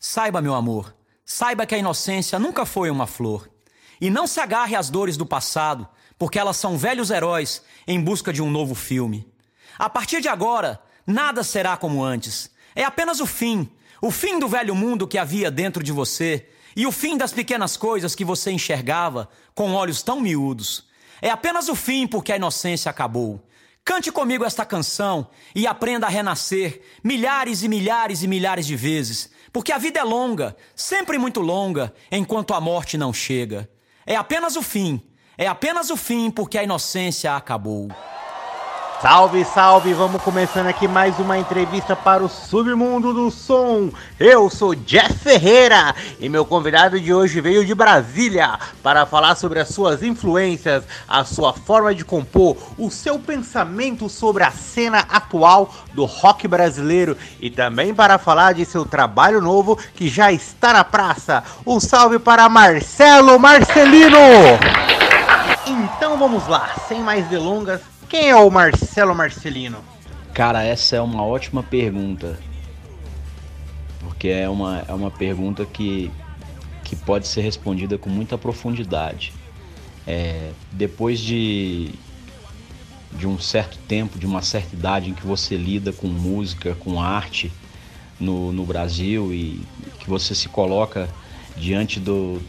Saiba, meu amor, saiba que a inocência nunca foi uma flor. E não se agarre às dores do passado, porque elas são velhos heróis em busca de um novo filme. A partir de agora, nada será como antes. É apenas o fim do velho mundo que havia dentro de você e o fim das pequenas coisas que você enxergava com olhos tão miúdos. É apenas o fim porque a inocência acabou. Cante comigo esta canção e aprenda a renascer milhares e milhares e milhares de vezes, porque a vida é longa, sempre muito longa, enquanto a morte não chega. É apenas o fim porque a inocência acabou. Salve, salve! Vamos começando aqui mais uma entrevista para o Submundo do Som. Eu sou Jeff Ferreira e meu convidado de hoje veio de Brasília para falar sobre as suas influências, a sua forma de compor, o seu pensamento sobre a cena atual do rock brasileiro e também para falar de seu trabalho novo que já está na praça. Um salve para Marcelo Marcelino! Então vamos lá, sem mais delongas. Quem é o Marcelo Marcelino? Cara, essa é uma ótima pergunta. Porque é uma pergunta que pode ser respondida com muita profundidade. Depois de um certo tempo, de uma certa idade em que você lida com música, com arte no Brasil e que você se coloca diante do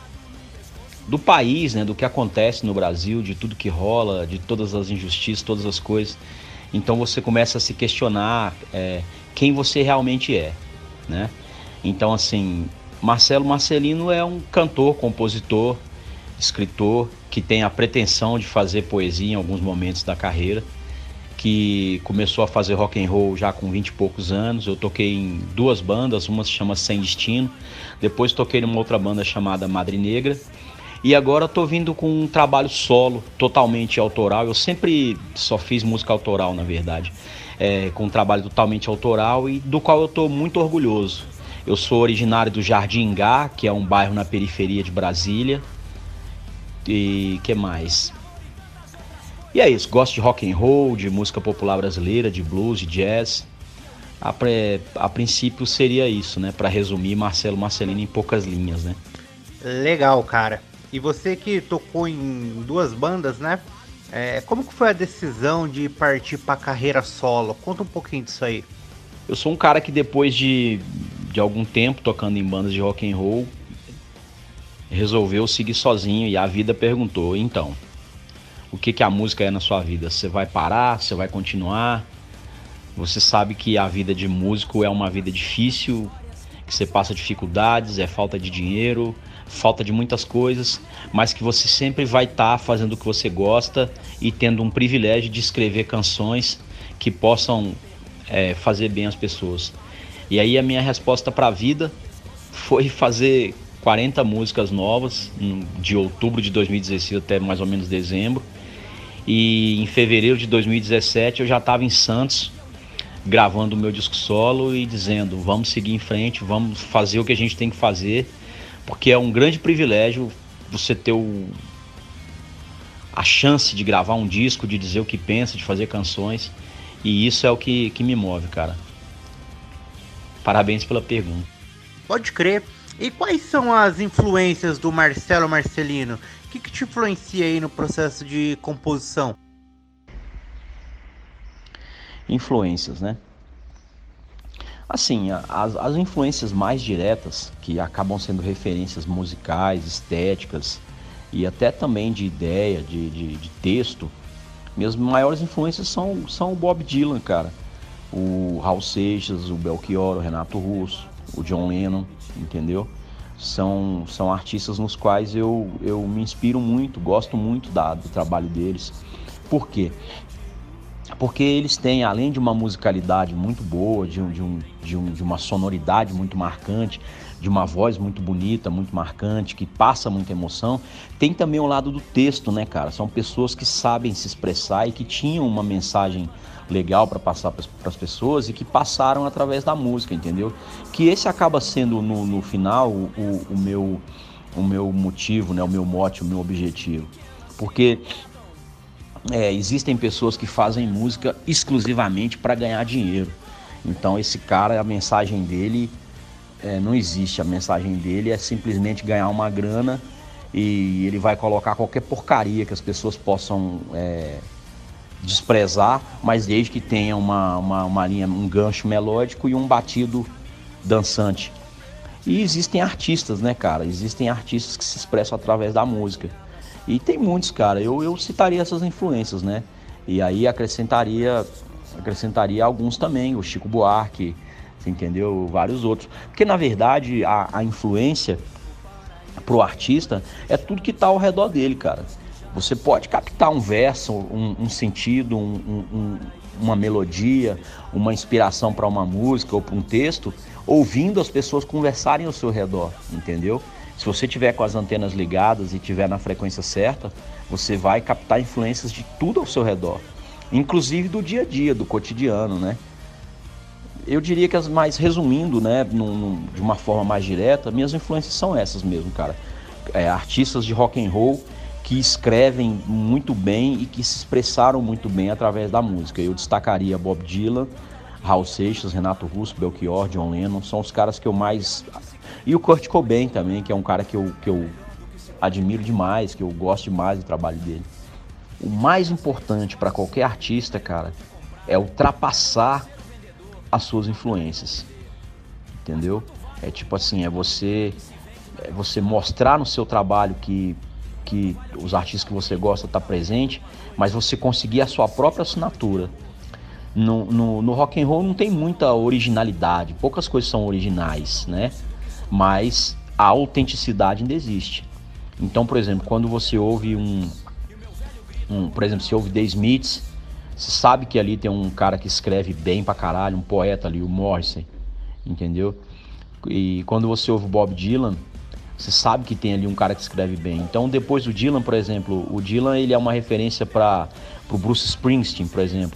país, né, do que acontece no Brasil, de tudo que rola, de todas as injustiças, todas as coisas. Então você começa a se questionar quem você realmente é, né? Então, assim, Marcelo Marcelino é um cantor, compositor, escritor, que tem a pretensão de fazer poesia em alguns momentos da carreira, que começou a fazer rock and roll já com 20 e poucos anos. Eu toquei em duas bandas, uma se chama Sem Destino, depois toquei numa outra banda chamada Madre Negra, e agora estou vindo com um trabalho solo, totalmente autoral. Eu sempre só fiz música autoral, na verdade, com um trabalho totalmente autoral e do qual eu estou muito orgulhoso. Eu sou originário do Jardim Ingá, que é um bairro na periferia de Brasília. E que mais? E é isso, gosto de rock and roll, de música popular brasileira, de blues, de jazz. A princípio seria isso, né? Para resumir, Marcelo Marcelino em poucas linhas, né? Legal, cara. E você que tocou em duas bandas, né? Como que foi a decisão de partir para a carreira solo? Conta um pouquinho disso aí. Eu sou um cara que depois de algum tempo tocando em bandas de rock and roll, resolveu seguir sozinho e a vida perguntou, então, o que a música é na sua vida? Você vai parar? Você vai continuar? Você sabe que a vida de músico é uma vida difícil, que você passa dificuldades, falta de dinheiro, falta de muitas coisas, mas que você sempre vai estar fazendo o que você gosta e tendo um privilégio de escrever canções que possam fazer bem as pessoas. E aí a minha resposta para a vida foi fazer 40 músicas novas, de outubro de 2016 até mais ou menos dezembro, e em fevereiro de 2017 eu já estava em Santos gravando o meu disco solo e dizendo, vamos seguir em frente, vamos fazer o que a gente tem que fazer, porque é um grande privilégio você ter a chance de gravar um disco, de dizer o que pensa, de fazer canções, e isso é o que me move, cara. Parabéns pela pergunta. Pode crer. E quais são as influências do Marcelo Marcelino? O que te influencia aí no processo de composição? Influências, né? Assim, as influências mais diretas, que acabam sendo referências musicais, estéticas e até também de ideia, de texto, minhas maiores influências são o Bob Dylan, cara, o Raul Seixas, o Belchior, o Renato Russo, o John Lennon, entendeu? São artistas nos quais eu me inspiro muito, gosto muito do trabalho deles. Por quê? Porque eles têm, além de uma musicalidade muito boa, de uma sonoridade muito marcante, de uma voz muito bonita, muito marcante, que passa muita emoção, tem também o lado do texto, né, cara? São pessoas que sabem se expressar e que tinham uma mensagem legal para passar para as pessoas e que passaram através da música, entendeu? Que esse acaba sendo, no final, o meu motivo, né, o meu mote, o meu objetivo. Porque existem pessoas que fazem música exclusivamente para ganhar dinheiro. Então esse cara, a mensagem dele não existe. A mensagem dele é simplesmente ganhar uma grana e ele vai colocar qualquer porcaria que as pessoas possam desprezar, mas desde que tenha uma linha, um gancho melódico e um batido dançante. E existem artistas, né, cara? Existem artistas que se expressam através da música. E tem muitos, cara. Eu citaria essas influências, né? E aí acrescentaria alguns também, o Chico Buarque, você entendeu? Vários outros. Porque, na verdade, a influência pro artista é tudo que tá ao redor dele, cara. Você pode captar um verso, um sentido, uma melodia, uma inspiração para uma música ou para um texto, ouvindo as pessoas conversarem ao seu redor, entendeu? Se você tiver com as antenas ligadas e tiver na frequência certa, você vai captar influências de tudo ao seu redor, inclusive do dia a dia, do cotidiano, né? Eu diria que resumindo, né, de uma forma mais direta, minhas influências são essas mesmo, cara. Artistas de rock and roll que escrevem muito bem e que se expressaram muito bem através da música. Eu destacaria Bob Dylan, Raul Seixas, Renato Russo, Belchior, John Lennon, são os caras que eu mais... E o Kurt Cobain também, que é um cara que eu admiro demais, que eu gosto demais do trabalho dele. O mais importante para qualquer artista, cara, é ultrapassar as suas influências, entendeu? É tipo assim, é você mostrar no seu trabalho que os artistas que você gosta tá presente, mas você conseguir a sua própria assinatura. No rock and roll não tem muita originalidade, poucas coisas são originais, né? Mas a autenticidade ainda existe. Então, por exemplo, quando você ouve por exemplo, você ouve The Smiths, você sabe que ali tem um cara que escreve bem pra caralho, um poeta ali, o Morrissey, entendeu? E quando você ouve Bob Dylan, você sabe que tem ali um cara que escreve bem. Então, depois do Dylan, por exemplo, o Dylan ele é uma referência para o Bruce Springsteen, por exemplo.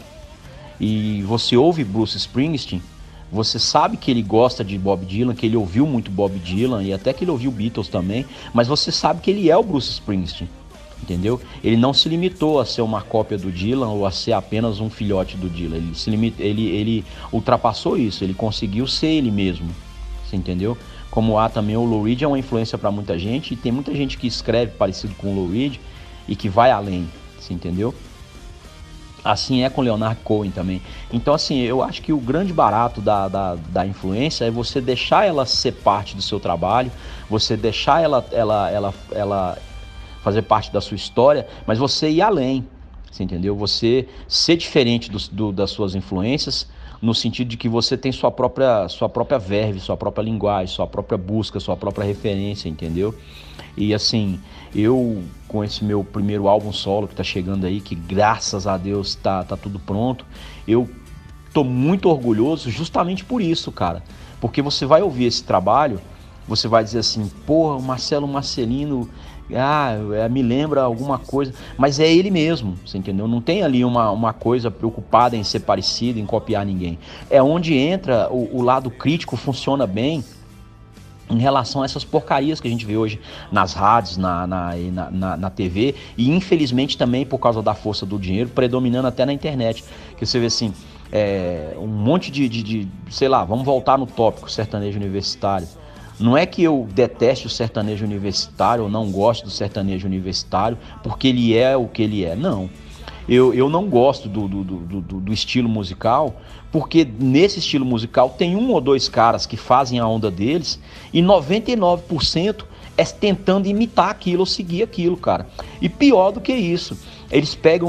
E você ouve Bruce Springsteen, você sabe que ele gosta de Bob Dylan, que ele ouviu muito Bob Dylan e até que ele ouviu Beatles também, mas você sabe que ele é o Bruce Springsteen, entendeu? Ele não se limitou a ser uma cópia do Dylan ou a ser apenas um filhote do Dylan. Ele ultrapassou isso, ele conseguiu ser ele mesmo, você entendeu? Como há também o Lou Reed é uma influência para muita gente e tem muita gente que escreve parecido com o Lou Reed e que vai além, você entendeu? Assim é com Leonard Cohen também. Então, assim, eu acho que o grande barato da influência é você deixar ela ser parte do seu trabalho, você deixar ela fazer parte da sua história, mas você ir além, você entendeu? Você ser diferente das suas influências, no sentido de que você tem sua própria verve, sua própria linguagem, sua própria busca, sua própria referência, entendeu? E assim, eu com esse meu primeiro álbum solo que tá chegando aí, que graças a Deus tá tudo pronto, eu tô muito orgulhoso justamente por isso, cara. Porque você vai ouvir esse trabalho, você vai dizer assim, porra, o Marcelo Marcelino, me lembra alguma coisa, mas é ele mesmo, você entendeu? Não tem ali uma coisa preocupada em ser parecido, em copiar ninguém. É onde entra o lado crítico, funciona bem em relação a essas porcarias que a gente vê hoje nas rádios, na TV, e infelizmente também por causa da força do dinheiro, predominando até na internet, que você vê assim, um monte de sei lá, vamos voltar no tópico sertanejo universitário. Não é que eu deteste o sertanejo universitário ou não gosto do sertanejo universitário porque ele é o que ele é. Não. Eu não gosto do estilo musical porque nesse estilo musical tem um ou dois caras que fazem a onda deles e 99% é tentando imitar aquilo ou seguir aquilo, cara. E pior do que isso, eles pegam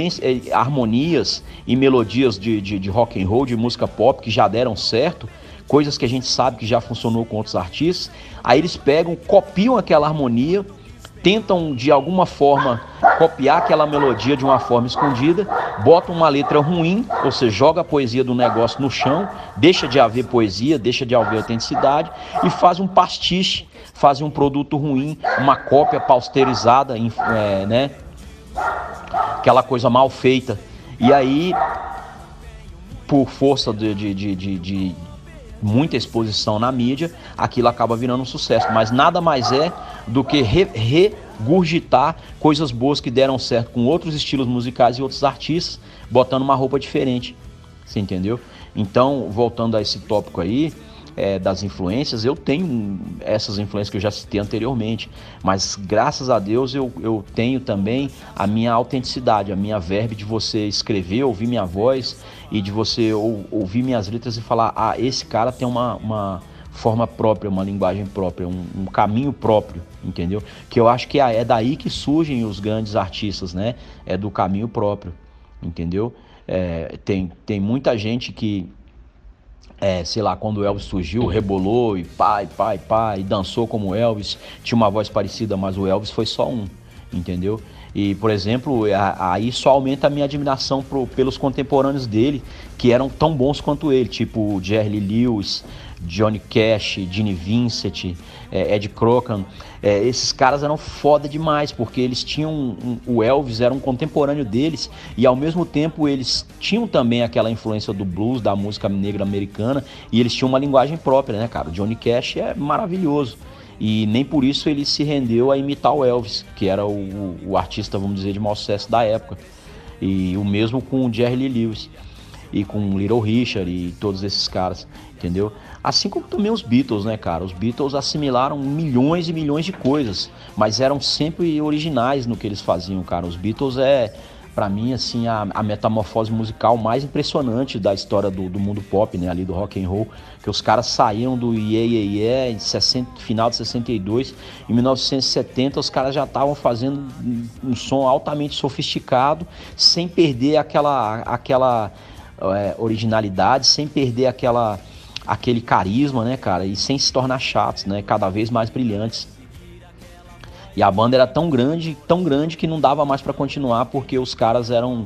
harmonias e melodias de rock and roll, de música pop que já deram certo, coisas que a gente sabe que já funcionou com outros artistas, aí eles pegam, copiam aquela harmonia, tentam de alguma forma copiar aquela melodia de uma forma escondida, botam uma letra ruim, ou seja, joga a poesia do negócio no chão, deixa de haver poesia, deixa de haver autenticidade e faz um pastiche, faz um produto ruim, uma cópia pausterizada, né? Aquela coisa mal feita. E aí, por força de muita exposição na mídia, aquilo acaba virando um sucesso, mas nada mais é do que regurgitar coisas boas que deram certo com outros estilos musicais e outros artistas, botando uma roupa diferente, você entendeu? Então, voltando a esse tópico aí, das influências, eu tenho essas influências que eu já citei anteriormente, mas graças a Deus eu tenho também a minha autenticidade, a minha verve de você escrever, ouvir minha voz e de você ouvir minhas letras e falar, esse cara tem uma forma própria, uma linguagem própria, um caminho próprio, entendeu? Que eu acho que é daí que surgem os grandes artistas, né? É do caminho próprio, entendeu? Tem muita gente que sei lá, quando o Elvis surgiu, rebolou e e dançou como o Elvis, tinha uma voz parecida, mas o Elvis foi só um, entendeu? E, por exemplo, aí só aumenta a minha admiração pelos contemporâneos dele, que eram tão bons quanto ele, tipo Jerry Lee Lewis, Johnny Cash, Gene Vincent, Ed Crocan. Esses caras eram foda demais, porque eles tinham... O Elvis era um contemporâneo deles e ao mesmo tempo eles tinham também aquela influência do blues, da música negra americana, e eles tinham uma linguagem própria, né, cara? O Johnny Cash é maravilhoso. E nem por isso ele se rendeu a imitar o Elvis, que era o artista, vamos dizer, de maior sucesso da época. E o mesmo com o Jerry Lee Lewis e com o Little Richard e todos esses caras, entendeu? Assim como também os Beatles, né, cara? Os Beatles assimilaram milhões e milhões de coisas, mas eram sempre originais no que eles faziam, cara. Os Beatles pra mim, assim, a metamorfose musical mais impressionante da história do mundo pop, né, ali do rock and roll, que os caras saíram do Yeah Yeah Yeah em final de 62, em 1970 os caras já estavam fazendo um som altamente sofisticado, sem perder aquela originalidade, sem perder aquele carisma, né, cara, e sem se tornar chatos, né, cada vez mais brilhantes. E a banda era tão grande que não dava mais pra continuar, porque os caras eram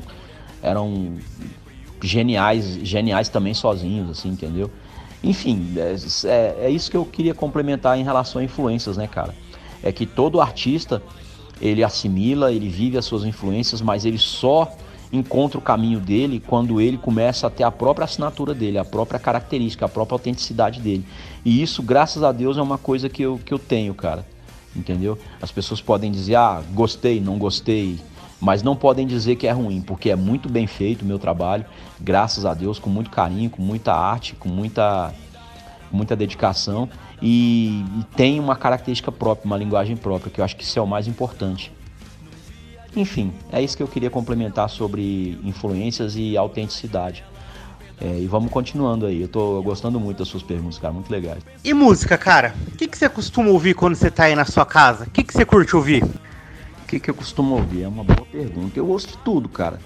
geniais também sozinhos, assim, entendeu? Enfim, é isso que eu queria complementar em relação a influências, né, cara? É que todo artista, ele assimila, ele vive as suas influências, mas ele só encontra o caminho dele quando ele começa a ter a própria assinatura dele, a própria característica, a própria autenticidade dele. E isso, graças a Deus, é uma coisa que eu tenho, cara. Entendeu? As pessoas podem dizer, gostei, não gostei, mas não podem dizer que é ruim, porque é muito bem feito o meu trabalho, graças a Deus, com muito carinho, com muita arte, com muita dedicação e tem uma característica própria, uma linguagem própria, que eu acho que isso é o mais importante. Enfim, é isso que eu queria complementar sobre influências e autenticidade. E vamos continuando aí. Eu tô gostando muito das suas perguntas, cara. Muito legais. E música, cara? O que você costuma ouvir quando você tá aí na sua casa? O que você curte ouvir? O que eu costumo ouvir? É uma boa pergunta. Eu ouço de tudo, cara.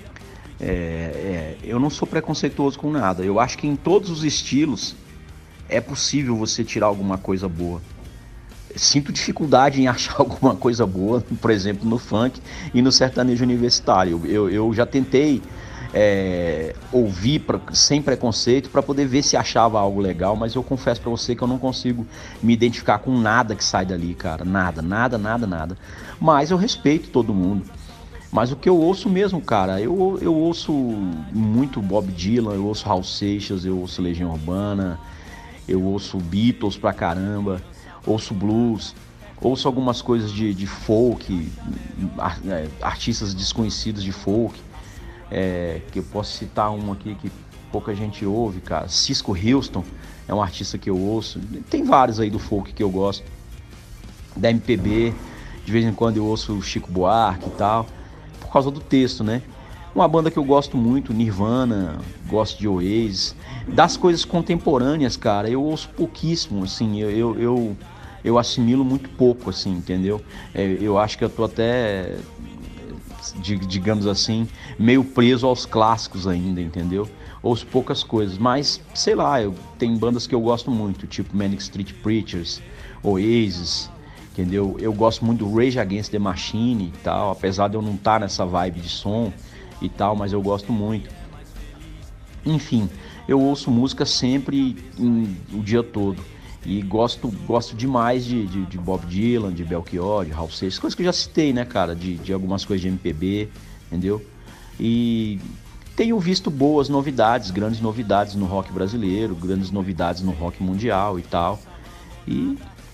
Eu não sou preconceituoso com nada. Eu acho que em todos os estilos é possível você tirar alguma coisa boa. Sinto dificuldade em achar alguma coisa boa, por exemplo, no funk e no sertanejo universitário. Eu já tentei ouvir sem preconceito para poder ver se achava algo legal, mas eu confesso para você que eu não consigo me identificar com nada que sai dali, cara, nada, mas eu respeito todo mundo. Mas o que eu ouço mesmo, cara, eu ouço muito Bob Dylan, eu ouço Raul Seixas, eu ouço Legião Urbana, eu ouço Beatles pra caramba, ouço blues, ouço algumas coisas de folk, artistas desconhecidos de folk, que eu posso citar um aqui que pouca gente ouve, cara. Cisco Houston é um artista que eu ouço. Tem vários aí do folk que eu gosto. Da MPB, de vez em quando eu ouço o Chico Buarque e tal, por causa do texto, né? Uma banda que eu gosto muito, Nirvana, gosto de Oasis. Das coisas contemporâneas, cara, eu ouço pouquíssimo, assim, eu assimilo muito pouco, assim, entendeu? Eu acho que eu tô até, digamos assim, meio preso aos clássicos ainda, entendeu? Ouço poucas coisas, mas, sei lá, tem bandas que eu gosto muito, tipo Manic Street Preachers, Oasis, entendeu? Eu gosto muito do Rage Against the Machine e tal, apesar de eu não estar nessa vibe de som e tal, mas eu gosto muito. Enfim, eu ouço música sempre, o dia todo. E gosto demais de Bob Dylan, de Belchior, de Raul Seixas, coisas que eu já citei, né, cara, de algumas coisas de MPB, entendeu? E tenho visto boas novidades, grandes novidades no rock brasileiro, grandes novidades no rock mundial e tal. E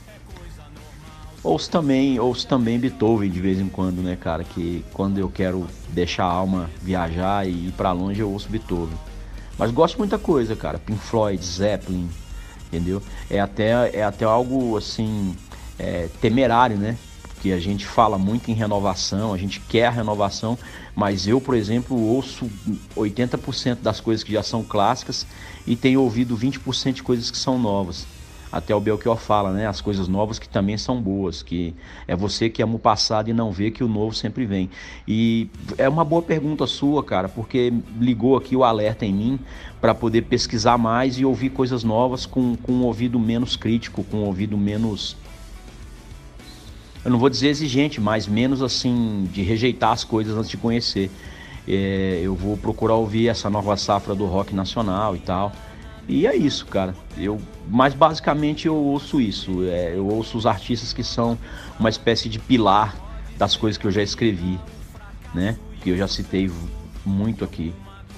ouço também Beethoven de vez em quando, né, cara, que quando eu quero deixar a alma viajar e ir pra longe, eu ouço Beethoven. Mas gosto de muita coisa, cara, Pink Floyd, Zeppelin, entendeu? É até algo assim, temerário, né? Porque a gente fala muito em renovação, a gente quer a renovação, mas eu, por exemplo, ouço 80% das coisas que já são clássicas e tenho ouvido 20% de coisas que são novas. Até o Belchior fala, né? As coisas novas que também são boas, que é você que ama o passado e não vê que o novo sempre vem. E é uma boa pergunta sua, cara, porque ligou aqui o alerta em mim para poder pesquisar mais e ouvir coisas novas com um ouvido menos crítico, com um ouvido menos, eu não vou dizer exigente, mas menos assim, de rejeitar as coisas antes de conhecer. Eu vou procurar ouvir essa nova safra do rock nacional e tal. E é isso, cara. Mas basicamente eu ouço isso. Eu ouço os artistas que são uma espécie de pilar das coisas que eu já escrevi, né? Que eu já citei muito aqui.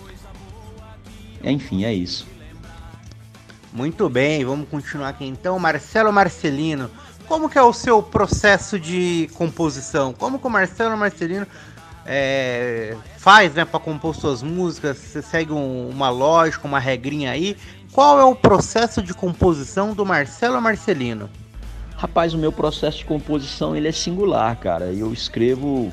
Enfim, é isso. Muito bem, vamos continuar aqui então. Marcelo Marcelino, como que é o seu processo de composição? Como que o Marcelo Marcelino faz, né, para compor suas músicas? Você segue uma lógica, uma regrinha aí? Qual é o processo de composição do Marcelo Marcelino? Rapaz, o meu processo de composição ele é singular, cara. Eu escrevo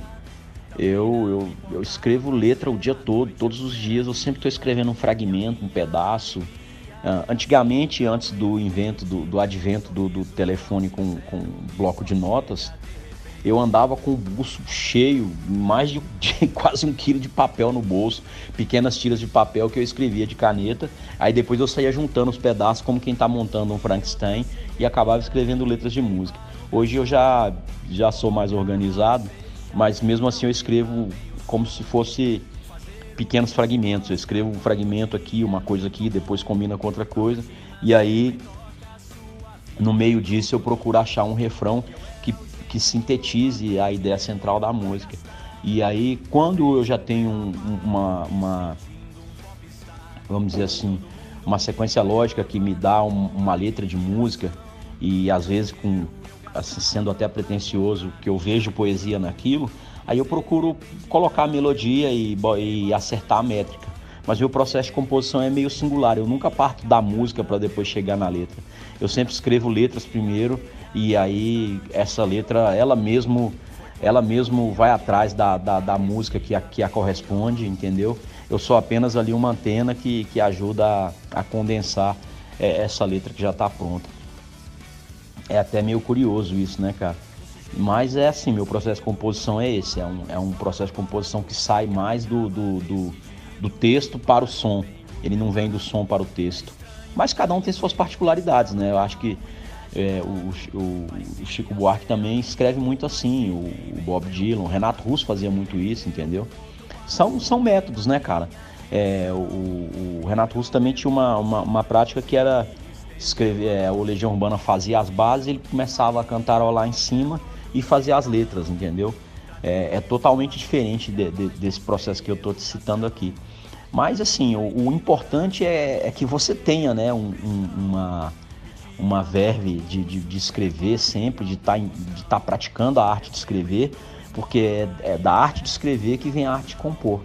letra o dia todo, todos os dias. Eu sempre estou escrevendo um fragmento, um pedaço. Antigamente, antes do advento do telefone com bloco de notas, eu andava com o bolso cheio, mais de quase 1 quilo de papel no bolso, pequenas tiras de papel que eu escrevia de caneta, aí depois eu saía juntando os pedaços como quem está montando um Frankenstein e acabava escrevendo letras de música. Hoje eu já sou mais organizado, mas mesmo assim eu escrevo como se fosse pequenos fragmentos. Eu escrevo um fragmento aqui, uma coisa aqui, depois combina com outra coisa, e aí no meio disso eu procuro achar um refrão que sintetize a ideia central da música. E aí quando eu já tenho vamos dizer assim, uma sequência lógica que me dá uma letra de música, e às vezes assim, sendo até pretensioso, que eu vejo poesia naquilo, aí eu procuro colocar a melodia e acertar a métrica. Mas meu processo de composição é meio singular, eu nunca parto da música para depois chegar na letra. Eu sempre escrevo letras primeiro, e aí essa letra, ela mesmo vai atrás da música que a corresponde, entendeu? Eu sou apenas ali uma antena que ajuda a condensar essa letra que já está pronta. É até meio curioso isso, né, cara? Mas é assim, meu processo de composição é esse, é um processo de composição que sai mais do texto para o som, ele não vem do som para o texto. Mas cada um tem suas particularidades, né? Eu acho que o Chico Buarque também escreve muito assim, o Bob Dylan, o Renato Russo fazia muito isso, entendeu? São métodos, né, cara? O Renato Russo também tinha uma prática que era escrever, o Legião Urbana fazia as bases, ele começava a cantarolar em cima e fazia as letras, entendeu? É totalmente diferente desse processo que eu estou te citando aqui. Mas assim, o importante é que você tenha, né, uma verve de escrever sempre, de estar praticando a arte de escrever, porque é da arte de escrever que vem a arte de compor.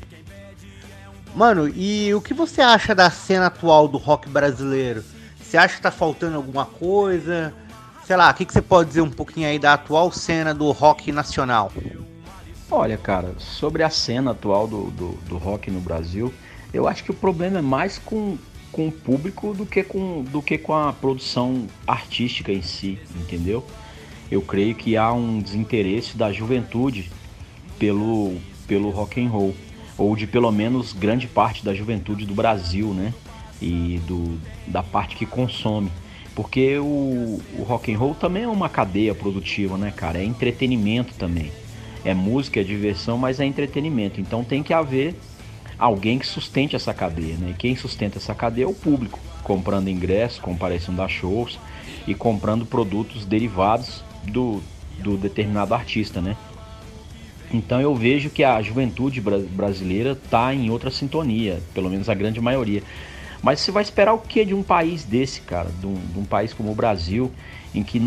Mano, e o que você acha da cena atual do rock brasileiro? Você acha que tá faltando alguma coisa? Sei lá, o que você pode dizer um pouquinho aí da atual cena do rock nacional? Olha, cara, sobre a cena atual do rock no Brasil, eu acho que o problema é mais com o público do que com a produção artística em si, entendeu? Eu creio que há um desinteresse da juventude pelo rock and roll, ou de pelo menos grande parte da juventude do Brasil, né? E da parte que consome. Porque o rock and roll também é uma cadeia produtiva, né, cara? É entretenimento também. É música, é diversão, mas é entretenimento. Então tem que haver alguém que sustente essa cadeia, né? E quem sustenta essa cadeia é o público, comprando ingressos, comparecendo a shows e comprando produtos derivados do determinado artista, né? Então eu vejo que a juventude brasileira está em outra sintonia, pelo menos a grande maioria. Mas você vai esperar o que de um país desse, cara? De um país como o Brasil, em que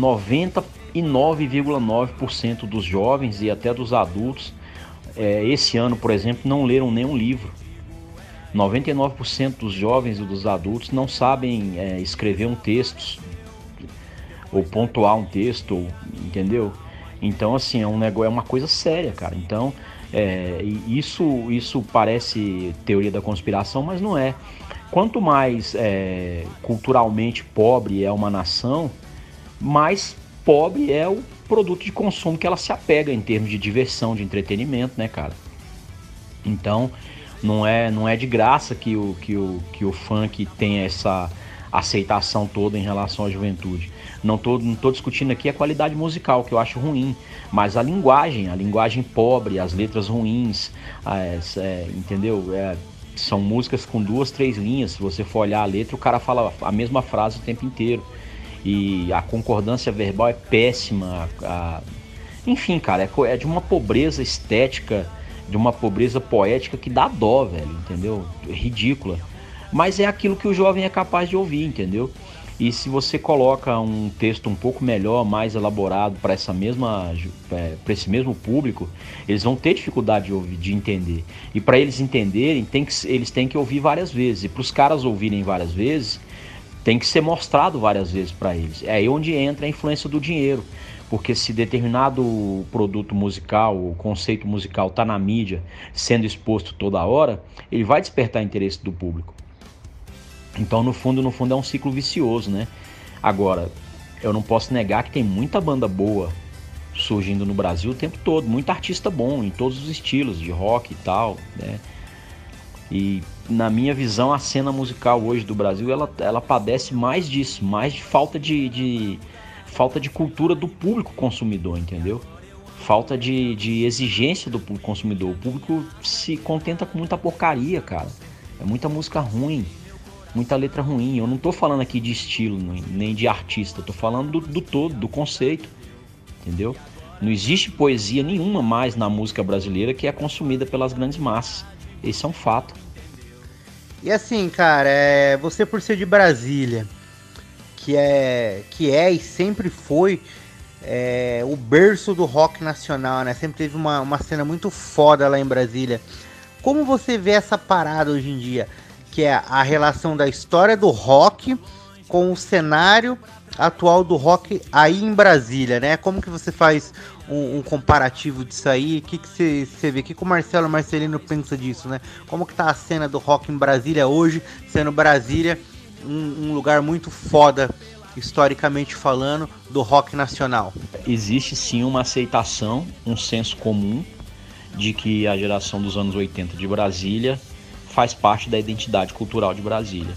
99,9% dos jovens e até dos adultos, esse ano, por exemplo, não leram nenhum livro. 99% dos jovens e dos adultos não sabem escrever um texto ou pontuar um texto, entendeu? Então, assim, é uma coisa séria, cara. Então, isso parece teoria da conspiração, mas não é. Quanto mais culturalmente pobre é uma nação, mais pobre é o produto de consumo que ela se apega em termos de diversão, de entretenimento, né, cara? Então, não é de graça que o funk tem essa aceitação toda em relação à juventude. Não tô discutindo aqui a qualidade musical, que eu acho ruim, mas a linguagem pobre, as letras ruins, entendeu? São músicas com 2, 3 linhas. Se você for olhar a letra, o cara fala a mesma frase o tempo inteiro. E a concordância verbal é péssima. Enfim, cara, é de uma pobreza estética, de uma pobreza poética que dá dó, velho, entendeu? Ridícula. Mas é aquilo que o jovem é capaz de ouvir, entendeu? E se você coloca um texto um pouco melhor, mais elaborado para esse mesmo público, eles vão ter dificuldade de entender. E para eles entenderem, eles têm que ouvir várias vezes. E para os caras ouvirem várias vezes, tem que ser mostrado várias vezes para eles. É aí onde entra a influência do dinheiro. Porque se determinado produto musical, o conceito musical está na mídia, sendo exposto toda hora, ele vai despertar interesse do público. Então, no fundo é um ciclo vicioso, né? Agora, eu não posso negar que tem muita banda boa surgindo no Brasil o tempo todo. Muito artista bom, em todos os estilos, de rock e tal, né? E, na minha visão, a cena musical hoje do Brasil, ela padece mais disso, mais de falta de cultura do público consumidor, entendeu? Falta de exigência do público consumidor. O público se contenta com muita porcaria, cara. É muita música ruim. Muita letra ruim. Eu não tô falando aqui de estilo, nem de artista. Tô falando do todo, do conceito. Entendeu? Não existe poesia nenhuma mais na música brasileira que é consumida pelas grandes massas. Esse é um fato. E assim, cara, você por ser de Brasília, que é e sempre foi o berço do rock nacional, né? Sempre teve uma cena muito foda lá em Brasília. Como você vê essa parada hoje em dia? Que é a relação da história do rock com o cenário atual do rock aí em Brasília, né? Como que você faz um comparativo disso aí? O que você vê? O que o Marcelino pensa disso, né? Como que tá a cena do rock em Brasília hoje, sendo Brasília um lugar muito foda, historicamente falando, do rock nacional? Existe sim uma aceitação, um senso comum de que a geração dos anos 80 de Brasília faz parte da identidade cultural de Brasília.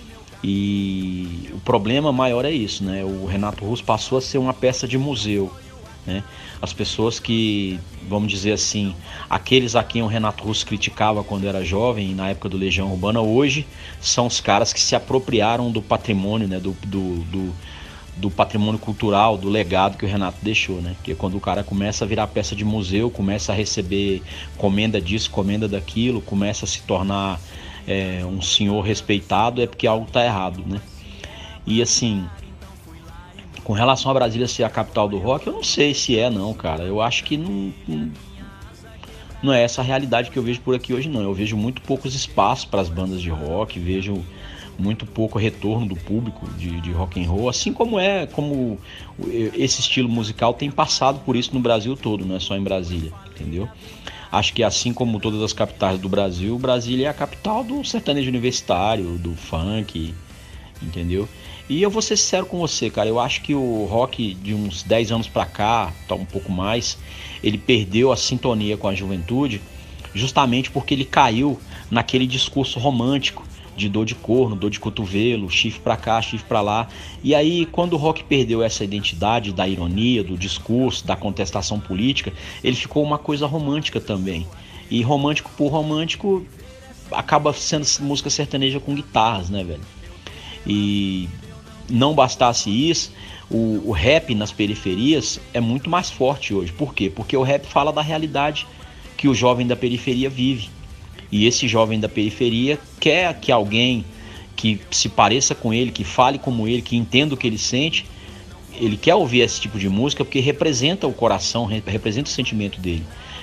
E o problema maior é isso, né? O Renato Russo passou a ser uma peça de museu, né? As pessoas que, vamos dizer assim, aqueles a quem o Renato Russo criticava quando era jovem, na época do Legião Urbana, hoje são os caras que se apropriaram do patrimônio, né? Do patrimônio cultural, do legado que o Renato deixou, né? Porque quando o cara começa a virar peça de museu, começa a receber comenda disso, comenda daquilo, começa a se tornar um senhor respeitado, é porque algo tá errado, né? E assim, com relação a Brasília ser a capital do rock, eu não sei se não, cara. Eu acho que não é essa a realidade que eu vejo por aqui hoje, não. Eu vejo muito poucos espaços para as bandas de rock, vejo muito pouco retorno do público de rock and roll, assim como esse estilo musical tem passado por isso no Brasil todo, não é só em Brasília, entendeu? Acho que assim como todas as capitais do Brasil, Brasília é a capital do sertanejo universitário, do funk, entendeu? E eu vou ser sincero com você, cara, eu acho que o rock de uns 10 anos pra cá, tá um pouco mais, ele perdeu a sintonia com a juventude justamente porque ele caiu naquele discurso romântico de dor de corno, dor de cotovelo, chifre pra cá, chifre pra lá. E aí, quando o rock perdeu essa identidade da ironia, do discurso, da contestação política, ele ficou uma coisa romântica também. E romântico por romântico acaba sendo música sertaneja com guitarras, né, velho? E não bastasse isso, o rap nas periferias é muito mais forte hoje. Por quê? Porque o rap fala da realidade que o jovem da periferia vive. E esse jovem da periferia quer que alguém que se pareça com ele, que fale como ele, que entenda o que ele sente. Ele quer ouvir esse tipo de música porque representa o coração, representa o sentimento dele.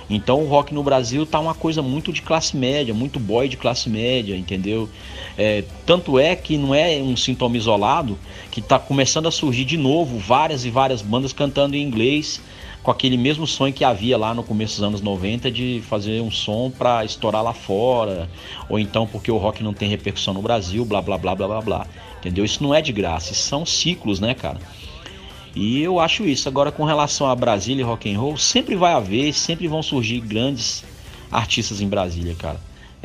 Então o rock no Brasil tá uma coisa muito de classe média, muito boy de classe média, entendeu? Tanto é que não é um sintoma isolado, que tá começando a surgir de novo várias e várias bandas cantando em inglês, com aquele mesmo sonho que havia lá no começo dos anos 90 de fazer um som para estourar lá fora, ou então porque o rock não tem repercussão no Brasil, blá blá blá blá blá blá, entendeu? Isso não é de graça, isso são ciclos, né, cara? E eu acho isso. Agora, com relação a Brasília e rock and roll, sempre vai haver, sempre vão surgir grandes artistas em Brasília, cara.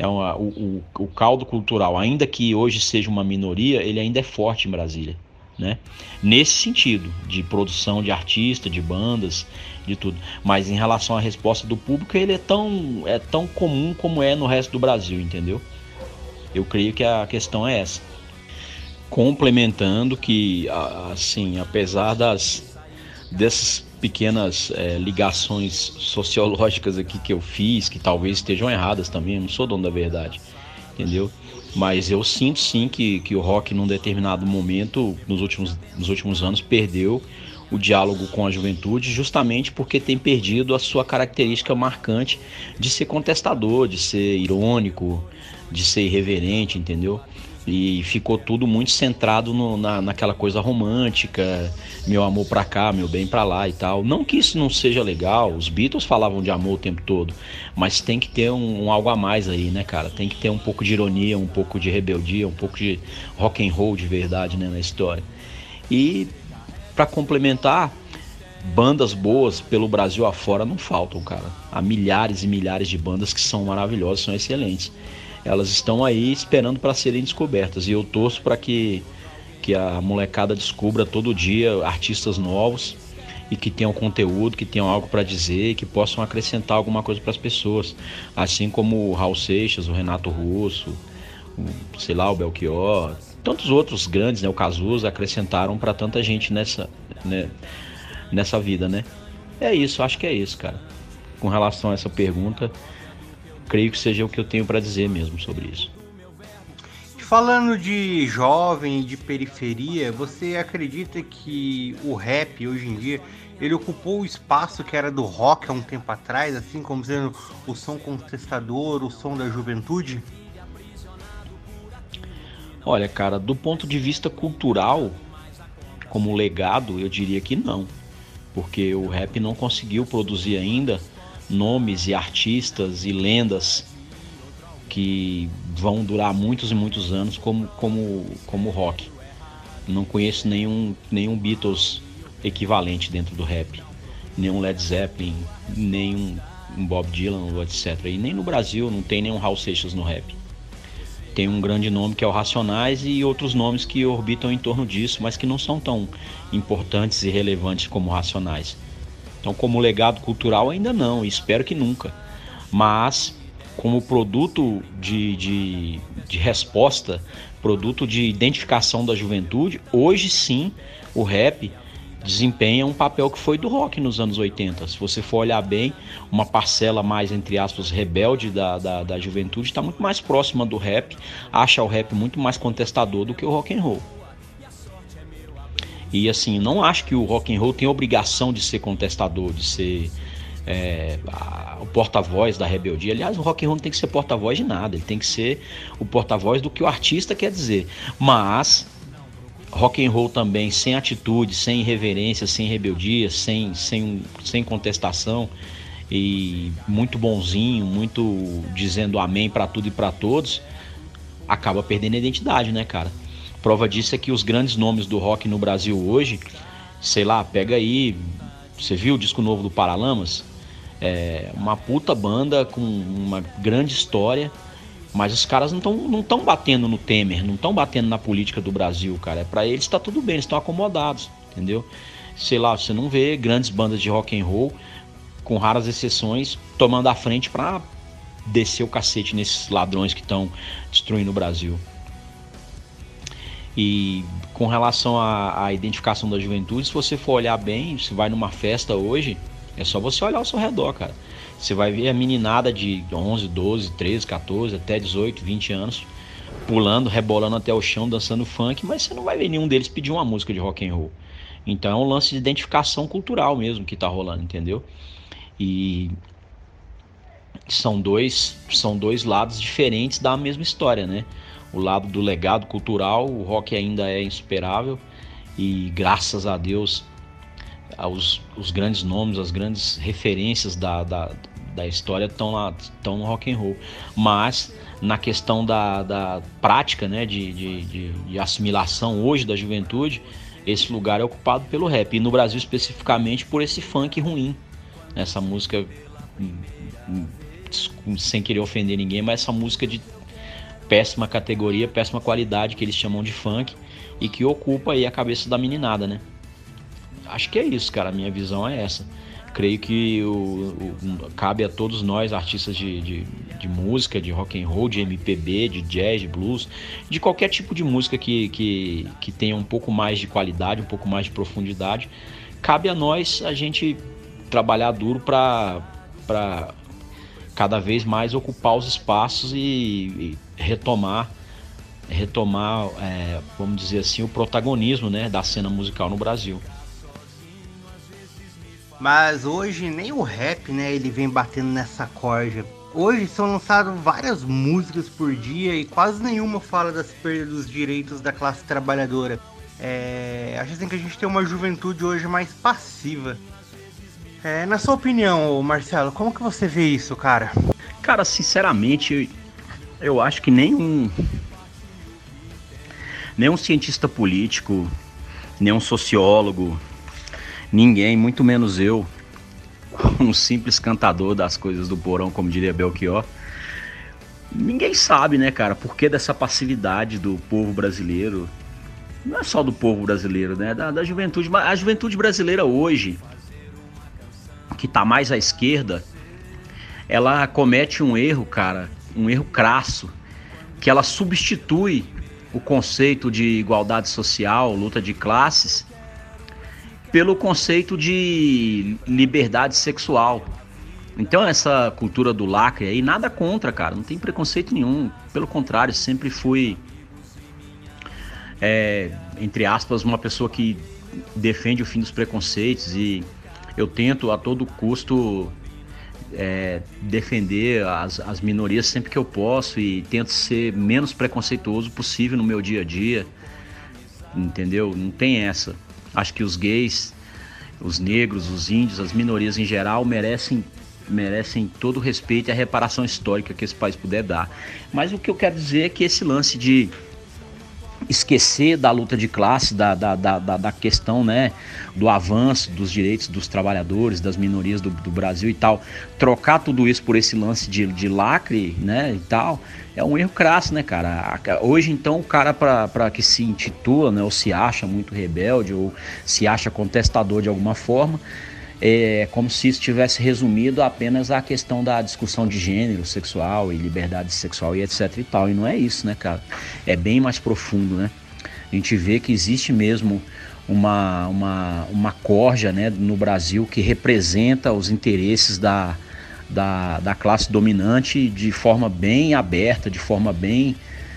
O caldo cultural, ainda que hoje seja uma minoria, ele ainda é forte em Brasília, né? Nesse sentido, de produção de artistas, de bandas, de tudo. Mas em relação à resposta do público, ele é tão comum como é no resto do Brasil, entendeu? Eu creio que a questão é essa. Complementando que, assim, apesar dessas pequenas ligações sociológicas aqui que eu fiz, que talvez estejam erradas também, eu não sou dono da verdade, entendeu? Mas eu sinto sim que o rock num determinado momento, nos últimos anos, perdeu o diálogo com a juventude, justamente porque tem perdido a sua característica marcante de ser contestador, de ser irônico, de ser irreverente, entendeu? E ficou tudo muito centrado naquela coisa romântica, meu amor pra cá, meu bem pra lá e tal. Não que isso não seja legal, os Beatles falavam de amor o tempo todo, mas tem que ter um algo a mais aí, né, cara? Tem que ter um pouco de ironia, um pouco de rebeldia, um pouco de rock and roll de verdade, né, na história. E pra complementar, bandas boas pelo Brasil afora não faltam, cara. Há milhares e milhares de bandas que são maravilhosas, são excelentes. Elas estão aí esperando para serem descobertas. E eu torço para que a molecada descubra todo dia artistas novos e que tenham conteúdo, que tenham algo para dizer, que possam acrescentar alguma coisa para as pessoas. Assim como o Raul Seixas, o Renato Russo, sei lá, o Belchior, tantos outros grandes, né, o Cazuza, acrescentaram para tanta gente nessa vida, né? É isso, acho que é isso, cara. Com relação a essa pergunta, creio que seja o que eu tenho para dizer mesmo sobre isso. Falando de jovem e de periferia, você acredita que o rap hoje em dia ele ocupou o espaço que era do rock há um tempo atrás, assim como sendo o som contestador, o som da juventude? Olha, cara, do ponto de vista cultural, como legado, eu diria que não, porque o rap não conseguiu produzir ainda nomes e artistas e lendas que vão durar muitos e muitos anos como rock. Não conheço nenhum Beatles equivalente dentro do rap, nenhum Led Zeppelin, nenhum Bob Dylan, etc. E nem no Brasil não tem nenhum Raul Seixas no rap. Tem um grande nome que é o Racionais e outros nomes que orbitam em torno disso, mas que não são tão importantes e relevantes como Racionais. Então, como legado cultural, ainda não, e espero que nunca. Mas, como produto de resposta, produto de identificação da juventude, hoje sim o rap desempenha um papel que foi do rock nos anos 80. Se você for olhar bem, uma parcela mais, entre aspas, rebelde da juventude está muito mais próxima do rap, acha o rap muito mais contestador do que o rock and roll. E assim, não acho que o rock and roll tem obrigação de ser contestador, de ser o porta-voz da rebeldia. Aliás, o rock and roll não tem que ser porta-voz de nada, ele tem que ser o porta-voz do que o artista quer dizer. Mas rock and roll também sem atitude, sem irreverência, sem rebeldia, sem contestação e muito bonzinho, muito dizendo amém pra tudo e pra todos, acaba perdendo a identidade, né, cara? Prova disso é que os grandes nomes do rock no Brasil hoje, sei lá, pega aí, você viu o disco novo do Paralamas? É uma puta banda com uma grande história, mas os caras não estão batendo no Temer, não estão batendo na política do Brasil, cara. Pra eles tá tudo bem, eles estão acomodados, entendeu? Sei lá, você não vê grandes bandas de rock and roll, com raras exceções, tomando a frente pra descer o cacete nesses ladrões que estão destruindo o Brasil. E com relação à identificação da juventude, se você for olhar bem, se vai numa festa hoje, é só você olhar ao seu redor, cara. Você vai ver a meninada de 11, 12, 13, 14, até 18, 20 anos, pulando, rebolando até o chão, dançando funk, mas você não vai ver nenhum deles pedir uma música de rock and roll. Então é um lance de identificação cultural mesmo que tá rolando, entendeu? E são dois lados diferentes da mesma história, né? O lado do legado cultural, o rock ainda é insuperável e graças a Deus os grandes nomes, as grandes referências da história estão no rock and roll. Mas na questão da prática, né, de assimilação hoje da juventude, esse lugar é ocupado pelo rap. E no Brasil especificamente por esse funk ruim. Essa música, sem querer ofender ninguém, mas essa música de péssima categoria, péssima qualidade que eles chamam de funk e que ocupa aí a cabeça da meninada, né? Acho que é isso, cara. A minha visão é essa. Creio que cabe a todos nós, artistas de música, de rock and roll, de MPB, de jazz, de blues, de qualquer tipo de música que tenha um pouco mais de qualidade, um pouco mais de profundidade, cabe a nós a gente trabalhar duro para cada vez mais ocupar os espaços e retomar, vamos dizer assim, o protagonismo, né, da cena musical no Brasil. Mas hoje nem o rap, né, ele vem batendo nessa corja. Hoje são lançadas várias músicas por dia e quase nenhuma fala das perdas dos direitos da classe trabalhadora. Acho assim que a gente tem uma juventude hoje mais passiva. Na sua opinião, Marcelo, como que você vê isso, cara? Cara, sinceramente, eu acho que nenhum cientista político, nenhum sociólogo, ninguém, muito menos eu, um simples cantador das coisas do porão, como diria Belchior, ninguém sabe, né, cara, por que dessa passividade do povo brasileiro. Não é só do povo brasileiro, né, da juventude, mas a juventude brasileira hoje, que tá mais à esquerda, ela comete um erro, cara, um erro crasso, que ela substitui o conceito de igualdade social, luta de classes, pelo conceito de liberdade sexual. Então essa cultura do lacre aí, nada contra, cara, não tem preconceito nenhum, pelo contrário, sempre fui, entre aspas, uma pessoa que defende o fim dos preconceitos e eu tento a todo custo defender as minorias sempre que eu posso e tento ser menos preconceituoso possível no meu dia a dia, entendeu? Não tem essa. Acho que os gays, os negros, os índios, as minorias em geral merecem todo o respeito e a reparação histórica que esse país puder dar. Mas o que eu quero dizer é que esse lance de esquecer da luta de classe, da questão, né, do avanço dos direitos dos trabalhadores, das minorias do Brasil e tal, trocar tudo isso por esse lance de lacre, né, e tal, é um erro crasso, né, cara. Hoje, então, o cara para que se intitula, né, ou se acha muito rebelde, ou se acha contestador de alguma forma, é como se isso tivesse resumido apenas à questão da discussão de gênero sexual e liberdade sexual e etc e tal. E não é isso, né, cara? É bem mais profundo, né? A gente vê que existe mesmo uma corja, né, no Brasil que representa os interesses da classe dominante de forma bem aberta, de forma bem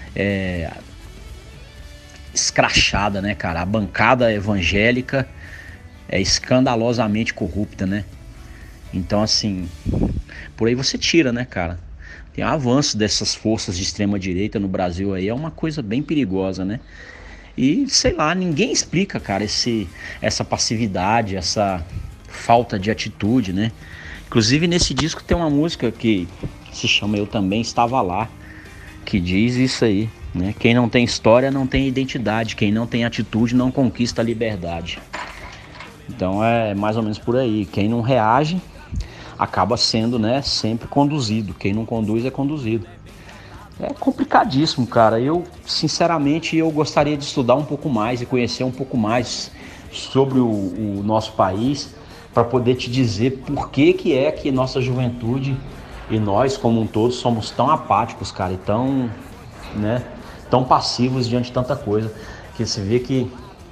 escrachada, né, cara? A bancada evangélica é escandalosamente corrupta, né? Então, assim, por aí você tira, né, cara? Tem um avanço dessas forças de extrema direita no Brasil aí, é uma coisa bem perigosa, né? E, sei lá, ninguém explica, cara, essa passividade, essa falta de atitude, né? Inclusive, nesse disco tem uma música que se chama Eu Também Estava Lá, que diz isso aí, né? Quem não tem história não tem identidade, quem não tem atitude não conquista a liberdade. Então é mais ou menos por aí. Quem não reage acaba sendo, né, sempre conduzido. Quem não conduz é conduzido. É complicadíssimo, cara. Eu, sinceramente, eu gostaria de estudar um pouco mais e conhecer um pouco mais sobre o nosso país para poder te dizer por que é que nossa juventude e nós como um todo somos tão apáticos, cara, e tão, né, tão passivos diante de tanta coisa. Que você vê que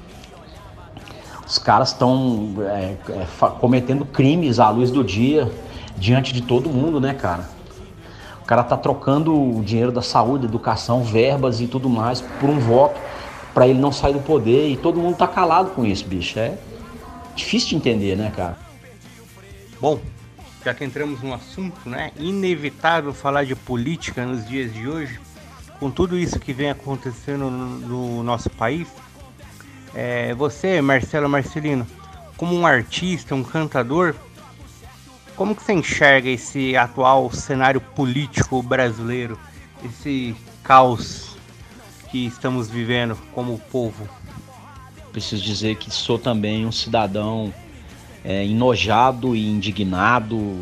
os caras estão cometendo crimes à luz do dia diante de todo mundo, né, cara? O cara tá trocando o dinheiro da saúde, educação, verbas e tudo mais por um voto para ele não sair do poder e todo mundo tá calado com isso, bicho. É difícil de entender, né, cara? Bom, já que entramos no assunto, né? Inevitável falar de política nos dias de hoje, com tudo isso que vem acontecendo no nosso país. Você, Marcelo Marcelino, como um artista, um cantador, como que você enxerga esse atual cenário político brasileiro, esse caos que estamos vivendo como povo? Preciso dizer que sou também um cidadão enojado e indignado,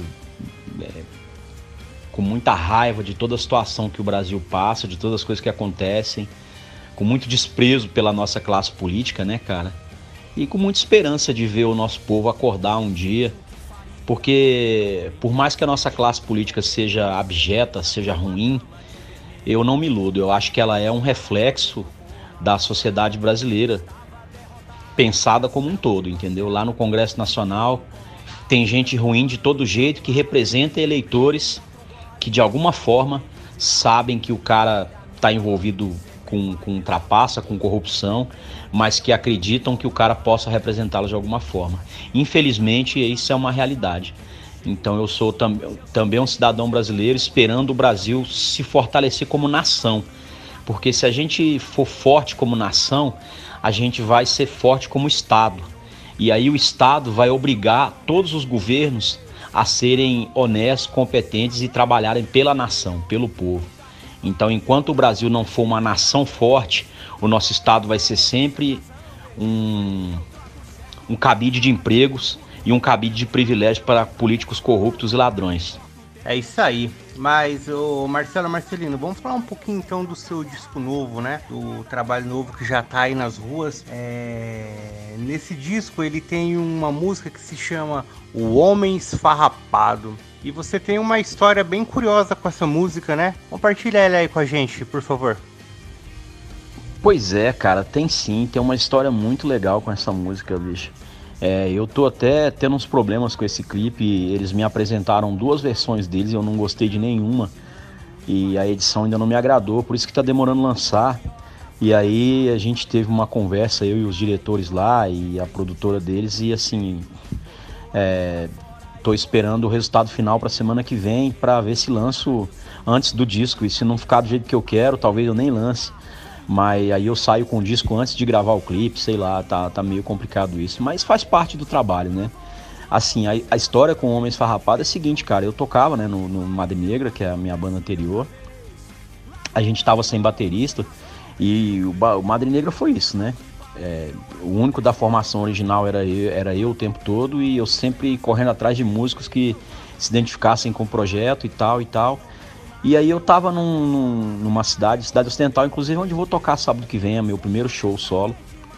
com muita raiva de toda a situação que o Brasil passa, de todas as coisas que acontecem, com muito desprezo pela nossa classe política, né, cara? E com muita esperança de ver o nosso povo acordar um dia, porque por mais que a nossa classe política seja abjeta, seja ruim, eu não me iludo. Eu acho que ela é um reflexo da sociedade brasileira, pensada como um todo, entendeu? Lá no Congresso Nacional tem gente ruim de todo jeito que representa eleitores que de alguma forma sabem que o cara está envolvido com trapaça, com corrupção, mas que acreditam que o cara possa representá-los de alguma forma. Infelizmente, isso é uma realidade. Então eu sou também um cidadão brasileiro esperando o Brasil se fortalecer como nação. Porque se a gente for forte como nação, a gente vai ser forte como Estado. E aí o Estado vai obrigar todos os governos a serem honestos, competentes e trabalharem pela nação, pelo povo. Então, enquanto o Brasil não for uma nação forte, o nosso Estado vai ser sempre um cabide de empregos e um cabide de privilégios para políticos corruptos e ladrões. É isso aí. Mas, Marcelo Marcelino, vamos falar um pouquinho então do seu disco novo, né? Do trabalho novo que já tá aí nas ruas. Nesse disco ele tem uma música que se chama O Homem Esfarrapado. E você tem uma história bem curiosa com essa música, né? Compartilha ela aí com a gente, por favor. Pois é, cara, tem sim. Tem uma história muito legal com essa música, bicho. Eu tô até tendo uns problemas com esse clipe. Eles me apresentaram 2 versões deles e eu não gostei de nenhuma. E a edição ainda não me agradou, por isso que tá demorando lançar. E aí a gente teve uma conversa, eu e os diretores lá e a produtora deles, e assim... tô esperando o resultado final para semana que vem para ver se lanço antes do disco. E se não ficar do jeito que eu quero, talvez eu nem lance. Mas aí eu saio com o disco antes de gravar o clipe, sei lá, tá meio complicado isso. Mas faz parte do trabalho, né? Assim, a história com o Homem Esfarrapado é a seguinte, cara. Eu tocava, né, no Madre Negra, que é a minha banda anterior. A gente tava sem baterista e o Madre Negra foi isso, né? O único da formação original era eu o tempo todo, e eu sempre correndo atrás de músicos que se identificassem com o projeto e tal. E aí eu tava numa cidade ocidental, inclusive onde eu vou tocar sábado que vem, é meu primeiro show solo.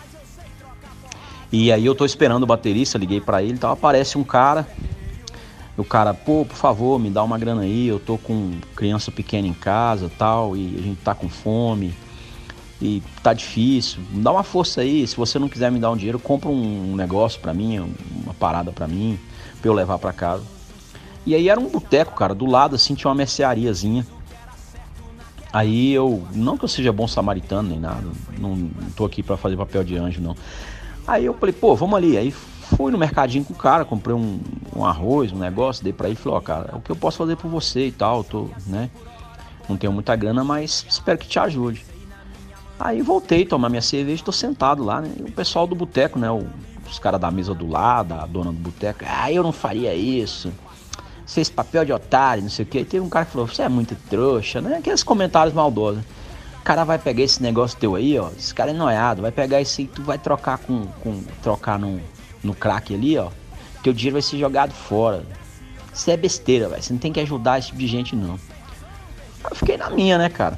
E aí eu tô esperando o baterista, liguei pra ele, então aparece um cara. O cara, pô, por favor, me dá uma grana aí, eu tô com criança pequena em casa tal, e a gente tá com fome. E tá difícil, me dá uma força aí. Se você não quiser me dar um dinheiro, compra um negócio pra mim, uma parada pra mim, pra eu levar pra casa. E aí era um boteco, cara, do lado assim tinha uma merceariazinha. Aí eu, não que eu seja bom samaritano nem nada, não tô aqui pra fazer papel de anjo não. Aí eu falei, pô, vamos ali. Aí fui no mercadinho com o cara, comprei um arroz, um negócio, dei pra ele e falei, ó, cara, é o que eu posso fazer por você e tal, eu tô, né, não tenho muita grana, mas espero que te ajude. Aí voltei a tomar minha cerveja, tô sentado lá, né? E o pessoal do boteco, né? Os caras da mesa do lado, a dona do boteco, eu não faria isso. Você esse papel de otário, não sei o que. Aí teve um cara que falou, você é muito trouxa, né? Aqueles comentários maldosos. O cara vai pegar esse negócio teu aí, ó. Esse cara é noiado, vai pegar isso aí, tu vai trocar trocar no crack ali, ó. Teu dinheiro vai ser jogado fora. Isso é besteira, velho. Você não tem que ajudar esse tipo de gente, não. Eu fiquei na minha, né, cara?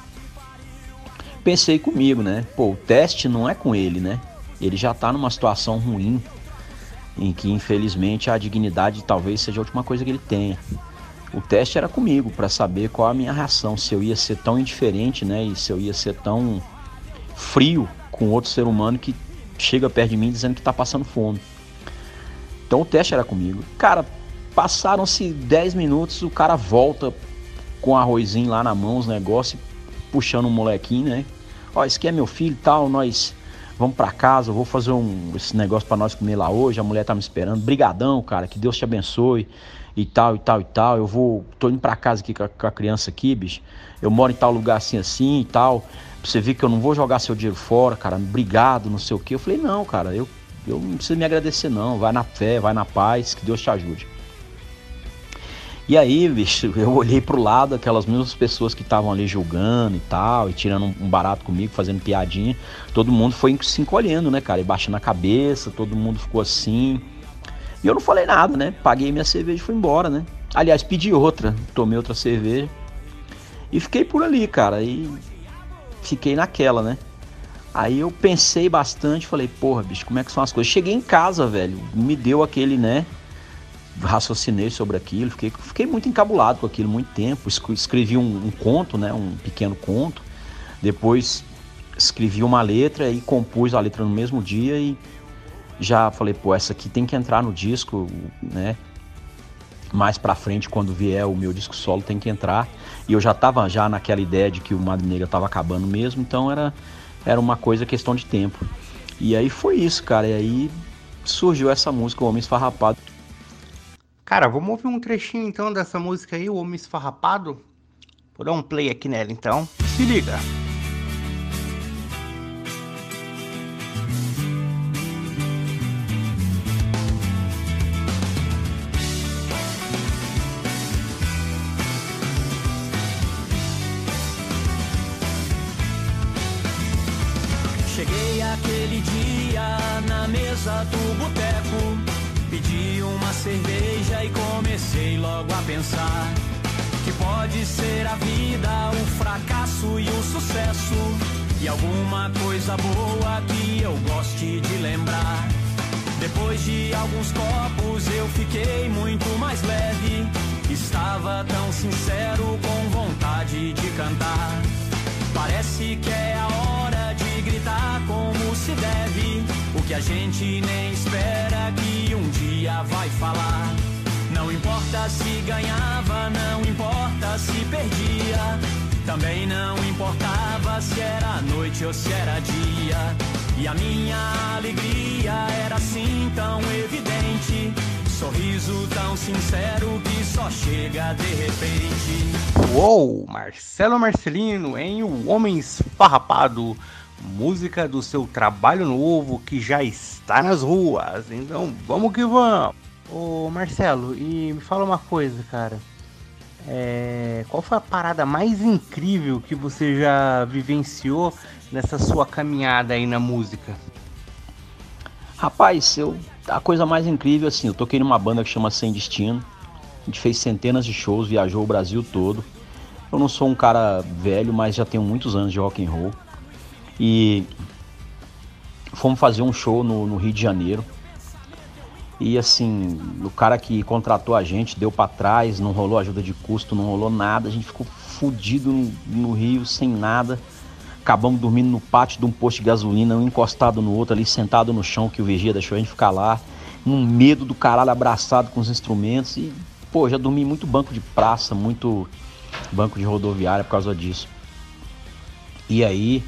Pensei comigo, né? Pô, o teste não é com ele, né? Ele já tá numa situação ruim, em que infelizmente a dignidade talvez seja a última coisa que ele tenha. O teste era comigo, para saber qual a minha reação, se eu ia ser tão indiferente, né? E se eu ia ser tão frio com outro ser humano que chega perto de mim dizendo que tá passando fome. Então o teste era comigo. Cara, passaram-se 10 minutos, o cara volta com arrozinho lá na mão, os negócios, puxando um molequinho, né? Ó, esse aqui é meu filho e tal, nós vamos pra casa, eu vou fazer esse negócio pra nós comer lá hoje, a mulher tá me esperando. Brigadão, cara, que Deus te abençoe e tal, e tal, e tal. Tô indo pra casa aqui com a criança aqui, bicho. Eu moro em tal lugar assim e tal. Pra você ver que eu não vou jogar seu dinheiro fora, cara. Obrigado, não sei o quê. Eu falei, não, cara, eu não preciso me agradecer não. Vai na fé, vai na paz, que Deus te ajude. E aí, bicho, eu olhei pro lado, aquelas mesmas pessoas que estavam ali julgando e tal, e tirando um barato comigo, fazendo piadinha. Todo mundo foi se encolhendo, né, cara? E baixando a cabeça, todo mundo ficou assim. E eu não falei nada, né? Paguei minha cerveja e fui embora, né? Aliás, pedi outra, tomei outra cerveja. E fiquei por ali, cara. E fiquei naquela, né? Aí eu pensei bastante, falei, porra, bicho, como é que são as coisas? Cheguei em casa, velho, me deu aquele, né? Raciocinei sobre aquilo, fiquei muito encabulado com aquilo muito tempo. Escrevi um conto, né, um pequeno conto. Depois escrevi uma letra e compus a letra no mesmo dia e já falei, pô, essa aqui tem que entrar no disco, né? Mais pra frente, quando vier o meu disco solo, tem que entrar. E eu já tava naquela ideia de que o Madre Negra tava acabando mesmo, então era uma coisa, questão de tempo. E aí foi isso, cara, e aí surgiu essa música, O Homem Esfarrapado. Cara, vamos ouvir um trechinho então dessa música aí, O Homem Esfarrapado? Vou dar um play aqui nela então. Se liga! Cheguei aquele dia na mesa do boteco, pedi uma cerveja e comecei logo a pensar que pode ser a vida, o fracasso e o sucesso, e alguma coisa boa que eu goste de lembrar. Depois de alguns copos eu fiquei muito mais leve, estava tão sincero, com vontade de cantar. Parece que é a hora de gritar como se deve, o que a gente nem espera que um dia vai falar. Não importa se ganhava, não importa se perdia, também não importava se era noite ou se era dia. E a minha alegria era assim tão evidente, sorriso tão sincero que só chega de repente. Uou, Marcelo Marcelino em O Homem Esfarrapado, música do seu trabalho novo que já está nas ruas. Então vamos que vamos. Ô Marcelo, e me fala uma coisa, cara. Qual foi a parada mais incrível que você já vivenciou nessa sua caminhada aí na música? Rapaz, a coisa mais incrível, assim, eu toquei numa banda que chama Sem Destino. A gente fez centenas de shows, viajou o Brasil todo. Eu não sou um cara velho, mas já tenho muitos anos de rock and roll. E fomos fazer um show no Rio de Janeiro. E assim, o cara que contratou a gente deu pra trás, não rolou ajuda de custo, não rolou nada. A gente ficou fudido no Rio, sem nada. Acabamos dormindo no pátio de um posto de gasolina, um encostado no outro ali, sentado no chão, que o vigia deixou a gente ficar lá. Um medo do caralho, abraçado com os instrumentos. E, pô, já dormi muito banco de praça, muito banco de rodoviária por causa disso. E aí,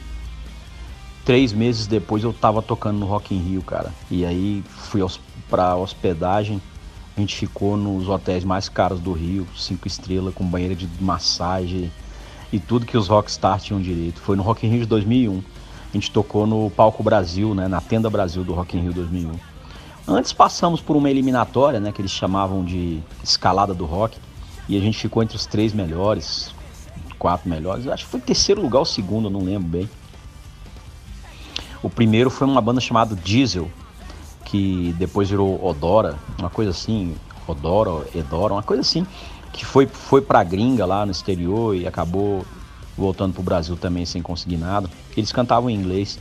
3 meses depois eu tava tocando no Rock in Rio, cara. E aí fui pra hospedagem. A gente ficou nos hotéis mais caros do Rio, 5 estrelas, com banheira de massagem e tudo que os rockstars tinham direito. Foi no Rock in Rio de 2001. A gente tocou no Palco Brasil, né, na Tenda Brasil do Rock in Rio 2001. Antes passamos por uma eliminatória, né, que eles chamavam de escalada do rock, e a gente ficou entre os 3 melhores, 4 melhores. Acho que foi terceiro lugar ou segundo, eu não lembro bem. O primeiro foi uma banda chamada Diesel, que depois virou Odora, uma coisa assim, Edora, uma coisa assim, que foi pra gringa lá no exterior e acabou voltando pro Brasil também sem conseguir nada. Eles cantavam em inglês.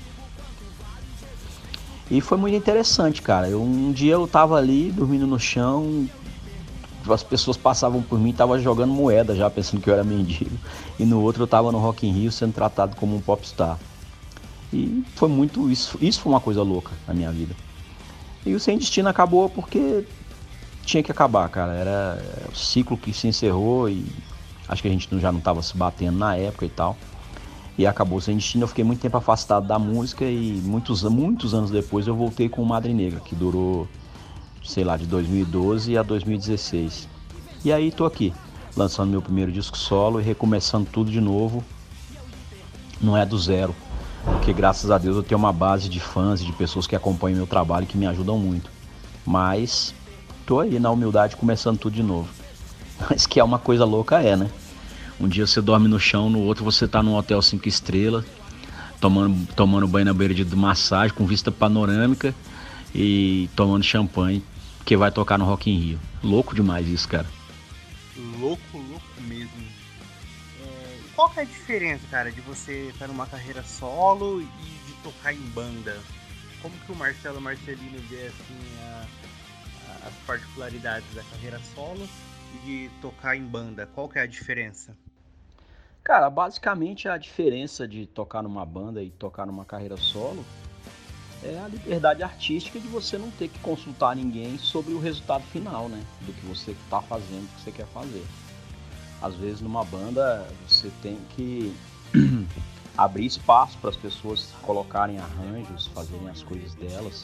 E foi muito interessante, cara. Um dia eu tava ali, dormindo no chão, as pessoas passavam por mim e tava jogando moeda já, pensando que eu era mendigo. E no outro eu tava no Rock in Rio sendo tratado como um popstar. E foi muito isso. Isso foi uma coisa louca na minha vida. E o Sem Destino acabou porque tinha que acabar, cara. Era o ciclo que se encerrou e acho que a gente já não estava se batendo na época e tal. e acabou sem destino. Eu fiquei muito tempo afastado da música e muitos anos depois eu voltei com o Madre Negra, que durou, sei lá, de 2012 a 2016. E aí tô aqui, lançando meu primeiro disco solo e recomeçando tudo de novo. Não é do zero, porque graças a Deus eu tenho uma base de fãs e de pessoas que acompanham meu trabalho e que me ajudam muito. Mas tô aí na humildade começando tudo de novo. Mas que é uma coisa louca, né? Um dia você dorme no chão, no outro você tá num hotel 5 estrelas, tomando banho na beira de massagem, com vista panorâmica e tomando champanhe, que vai tocar no Rock in Rio. Louco demais isso, cara. Louco mesmo. Qual que é a diferença, cara, de você estar numa carreira solo e de tocar em banda? Como que o Marcelo Marcelino vê, assim, as particularidades da carreira solo e de tocar em banda? Qual que é a diferença? Cara, basicamente a diferença de tocar numa banda e tocar numa carreira solo é a liberdade artística de você não ter que consultar ninguém sobre o resultado final, né? Do que você está fazendo, do que você quer fazer. Às vezes numa banda você tem que abrir espaço para as pessoas colocarem arranjos, fazerem as coisas delas.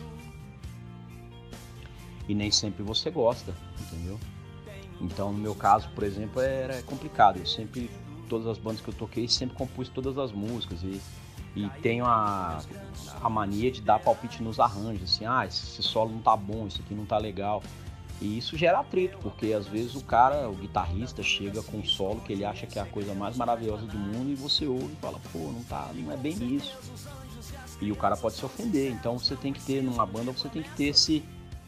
E nem sempre você gosta, entendeu? Então no meu caso, por exemplo, era complicado. Todas as bandas que eu toquei, sempre compus todas as músicas e tenho a mania de dar palpite nos arranjos, assim, esse solo não tá bom, isso aqui não tá legal. E isso gera atrito, porque às vezes o guitarrista chega com um solo que ele acha que é a coisa mais maravilhosa do mundo e você ouve e fala, pô, não é bem isso. E o cara pode se ofender, então você tem que ter, numa banda, você tem que ter esse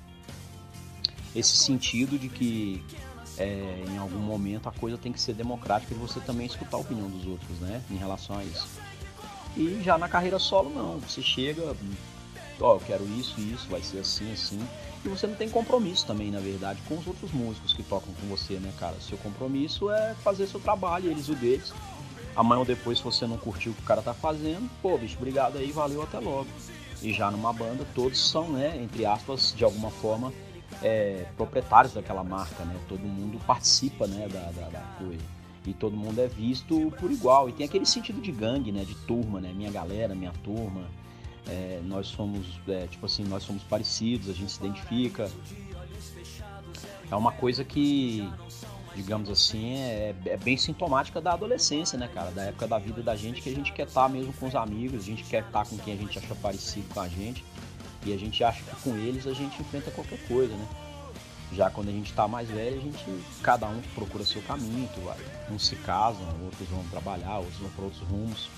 sentido de que em algum momento a coisa tem que ser democrática e você também escutar a opinião dos outros, né, em relação a isso. E já na carreira solo não, você chega, eu quero isso, vai ser assim, e você não tem compromisso também, na verdade, com os outros músicos que tocam com você, né, cara? Seu compromisso é fazer seu trabalho, eles o deles. Amanhã ou depois, se você não curtiu o que o cara tá fazendo, pô, bicho, obrigado aí, valeu, até logo. E já numa banda, todos são, né, entre aspas, de alguma forma, proprietários daquela marca, né? Todo mundo participa, né, da coisa. E todo mundo é visto por igual. E tem aquele sentido de gangue, né, de turma, né? Minha galera, minha turma. Nós somos, nós somos parecidos, a gente se identifica. É uma coisa que, digamos assim, é bem sintomática da adolescência, né, cara? Da época da vida da gente, que a gente quer estar mesmo com os amigos, a gente quer estar com quem a gente acha parecido com a gente. E a gente acha que com eles a gente enfrenta qualquer coisa, né? Já quando a gente tá mais velho, cada um procura seu caminho, uns se casam, outros vão trabalhar, outros vão para outros rumos.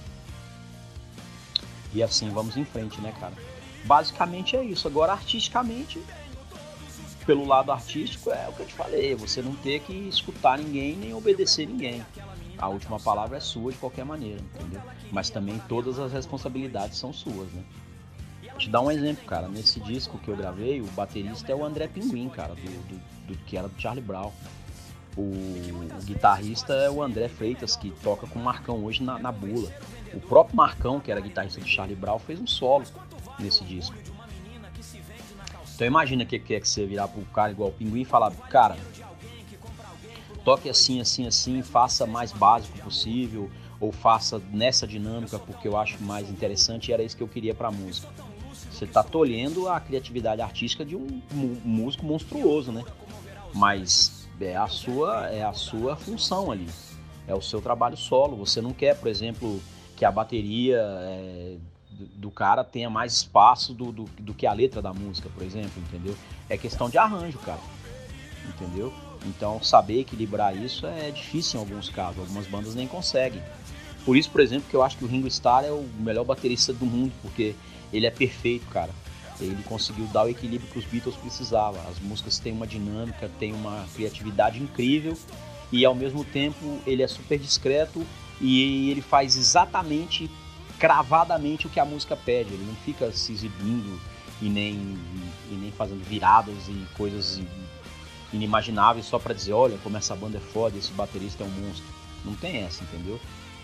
E assim vamos em frente, né, cara? Basicamente é isso. Agora, artisticamente, pelo lado artístico, é o que eu te falei, você não ter que escutar ninguém nem obedecer ninguém. A última palavra é sua de qualquer maneira, entendeu? Mas também todas as responsabilidades são suas, né? Vou te dar um exemplo, cara. Nesse disco que eu gravei, o baterista é o André Pinguim, cara, do que era do Charlie Brown. O guitarrista é o André Freitas, que toca com o Marcão hoje na Bula. O próprio Marcão, que era guitarrista do Charlie Brown, fez um solo nesse disco. Então imagina o que é que você virar pro cara igual o Pinguim e falar, cara, toque assim, faça mais básico possível, ou faça nessa dinâmica porque eu acho mais interessante e era isso que eu queria pra música. Você tá tolhendo a criatividade artística de um músico monstruoso, né? Mas é a sua função ali, é o seu trabalho solo. Você não quer, por exemplo, que a bateria do cara tenha mais espaço do que a letra da música, por exemplo, entendeu? É questão de arranjo, cara, entendeu? Então saber equilibrar isso é difícil em alguns casos, algumas bandas nem conseguem. Por isso, por exemplo, que eu acho que o Ringo Starr é o melhor baterista do mundo, porque ele é perfeito, cara. Ele conseguiu dar o equilíbrio que os Beatles precisavam. As músicas têm uma dinâmica, têm uma criatividade incrível e ao mesmo tempo ele é super discreto e ele faz exatamente, cravadamente o que a música pede. Ele não fica se exibindo e nem fazendo viradas e coisas inimagináveis só pra dizer, olha como essa banda é foda, esse baterista é um monstro. Não tem essa, entendeu?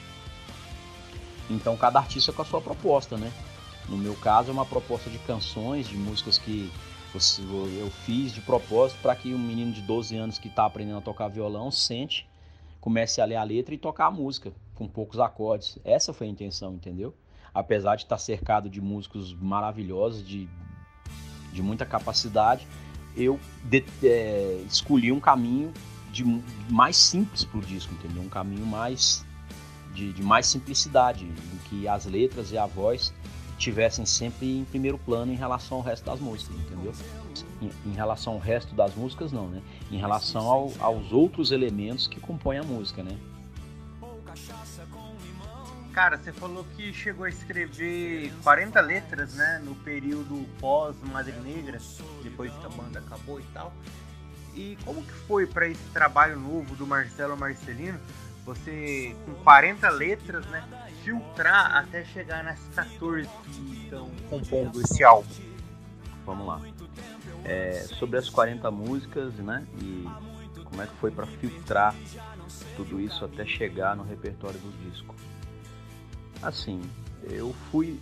Então cada artista com a sua proposta, né? No meu caso é uma proposta de canções, de músicas que eu fiz de propósito para que um menino de 12 anos que está aprendendo a tocar violão comece a ler a letra e tocar a música com poucos acordes. Essa foi a intenção, entendeu? Apesar de estar cercado de músicos maravilhosos, de muita capacidade, eu escolhi um caminho mais simples pro disco, entendeu? Um caminho mais de mais simplicidade, em que as letras e a voz tivessem sempre em primeiro plano em relação ao resto das músicas, entendeu? Em relação ao resto das músicas, não, né? Em relação aos outros elementos que compõem a música, né? Cara, você falou que chegou a escrever 40 letras, né? No período pós-Madre Negra, depois que a banda acabou e tal. E como que foi para esse trabalho novo do Marcelo Marcelino? Você, com 40 letras, né? Filtrar até chegar nas 14 que estão compondo esse álbum. Vamos lá. Sobre as 40 músicas, né? E como é que foi para filtrar tudo isso até chegar no repertório do disco? Assim, eu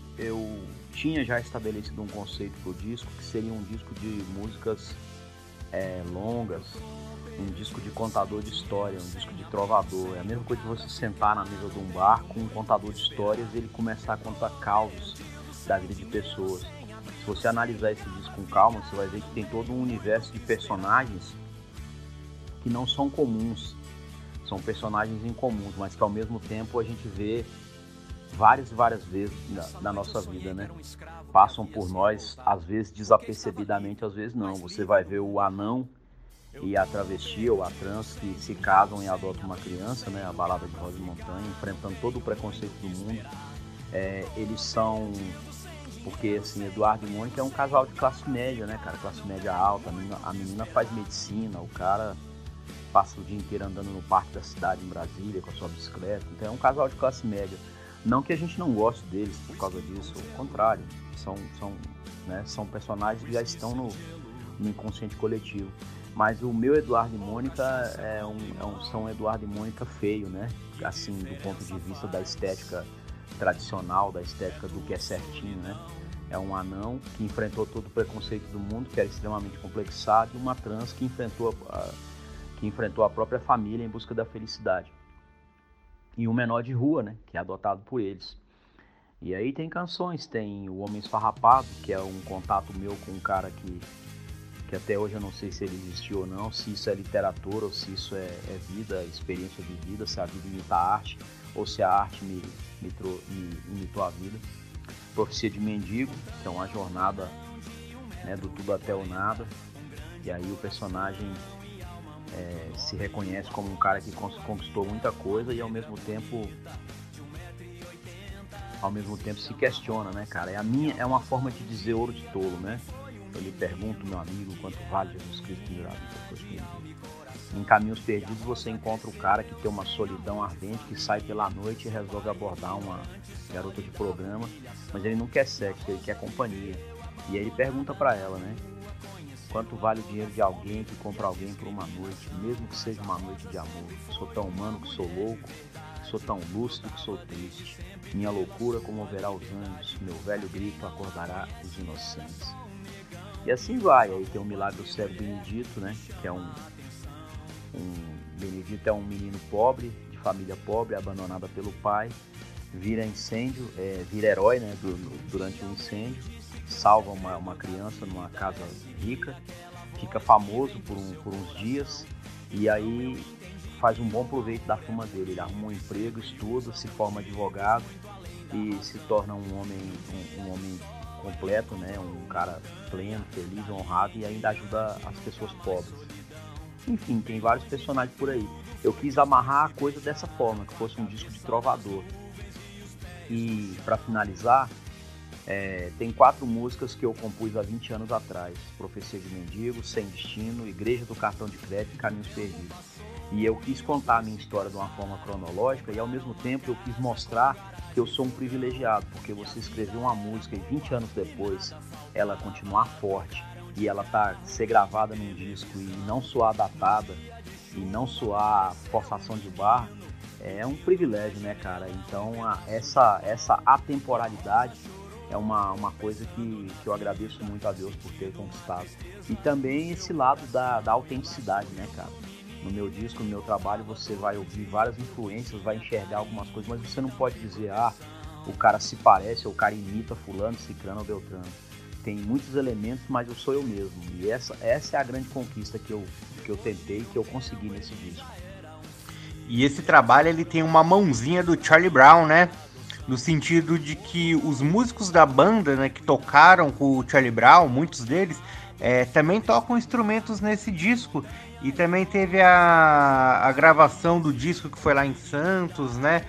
tinha já estabelecido um conceito pro disco, que seria um disco de músicas longas, um disco de contador de história, um disco de trovador. É a mesma coisa de você sentar na mesa de um bar com um contador de histórias e ele começar a contar causos da vida de pessoas. Se você analisar esse disco com calma, você vai ver que tem todo um universo de personagens que não são comuns, são personagens incomuns, mas que ao mesmo tempo a gente vê várias vezes na nossa vida, né? Passam por nós, às vezes desapercebidamente, às vezes não. Você vai ver o anão e a travesti ou a trans que se casam e adotam uma criança, né? A Balada de Rosa e Montanha, enfrentando todo o preconceito do mundo. Eles são... Porque, assim, Eduardo e Mônica é um casal de classe média, né, cara? Classe média alta. A menina faz medicina, o cara passa o dia inteiro andando no parque da cidade em Brasília com a sua bicicleta. Então é um casal de classe média. Não que a gente não goste deles por causa disso, ao contrário, são personagens que já estão no inconsciente coletivo. Mas o meu Eduardo e Mônica são Eduardo e Mônica feio, né? Assim, do ponto de vista da estética tradicional, da estética do que é certinho, né? É um anão que enfrentou todo o preconceito do mundo, que era extremamente complexado, e uma trans que enfrentou a própria família em busca da felicidade. E um menor de rua, né, que é adotado por eles. E aí tem canções, tem O Homem Esfarrapado, que é um contato meu com um cara que até hoje eu não sei se ele existiu ou não, se isso é literatura ou se isso é vida, experiência de vida, se a vida imita a arte ou se a arte me imitou a vida. Profecia de Mendigo, que é uma jornada, né, do tudo até o nada, e aí o personagem se reconhece como um cara que conquistou muita coisa e ao mesmo tempo se questiona, né, cara? É uma forma de dizer ouro de tolo, né? Eu lhe pergunto, meu amigo, quanto vale Jesus Cristo pendurado no cruz. Em Caminhos Perdidos você encontra o cara que tem uma solidão ardente, que sai pela noite e resolve abordar uma garota de programa, mas ele não quer sexo, ele quer companhia. E aí ele pergunta pra ela, né? Quanto vale o dinheiro de alguém que compra alguém por uma noite, mesmo que seja uma noite de amor? Sou tão humano que sou louco, sou tão lúcido que sou triste. Minha loucura comoverá os anjos, meu velho grito acordará os inocentes. E assim vai. Aí tem o Milagre do Cego Benedito, né? Que é Benedito é um menino pobre, de família pobre, abandonada pelo pai, vira herói, né? Durante um incêndio. Salva uma criança numa casa rica, fica famoso por uns dias e aí faz um bom proveito da fama dele. Ele arruma um emprego, estuda, se forma advogado e se torna um homem completo, né? Um cara pleno, feliz, honrado e ainda ajuda as pessoas pobres. Enfim, tem vários personagens por aí. Eu quis amarrar a coisa dessa forma, que fosse um disco de trovador. E para finalizar, tem 4 músicas que eu compus há 20 anos atrás: Profecia de Mendigo, Sem Destino, Igreja do Cartão de Crédito e Caminhos Perdidos. E eu quis contar a minha história de uma forma cronológica e ao mesmo tempo eu quis mostrar que eu sou um privilegiado, porque você escrever uma música e 20 anos depois ela continuar forte e ela ser gravada num disco e não soar datada e não soar forçação de barra, é um privilégio, né, cara? Então essa atemporalidade é uma coisa que eu agradeço muito a Deus por ter conquistado. E também esse lado da autenticidade, né, cara? No meu disco, no meu trabalho, você vai ouvir várias influências, vai enxergar algumas coisas, mas você não pode dizer, o cara se parece, ou o cara imita fulano, ciclano ou beltrano. Tem muitos elementos, mas eu sou eu mesmo. E essa é a grande conquista que eu tentei, que eu consegui nesse disco. E esse trabalho, ele tem uma mãozinha do Charlie Brown, né? No sentido de que os músicos da banda, né, que tocaram com o Charlie Brown, muitos deles, também tocam instrumentos nesse disco. E também teve a gravação do disco que foi lá em Santos, né?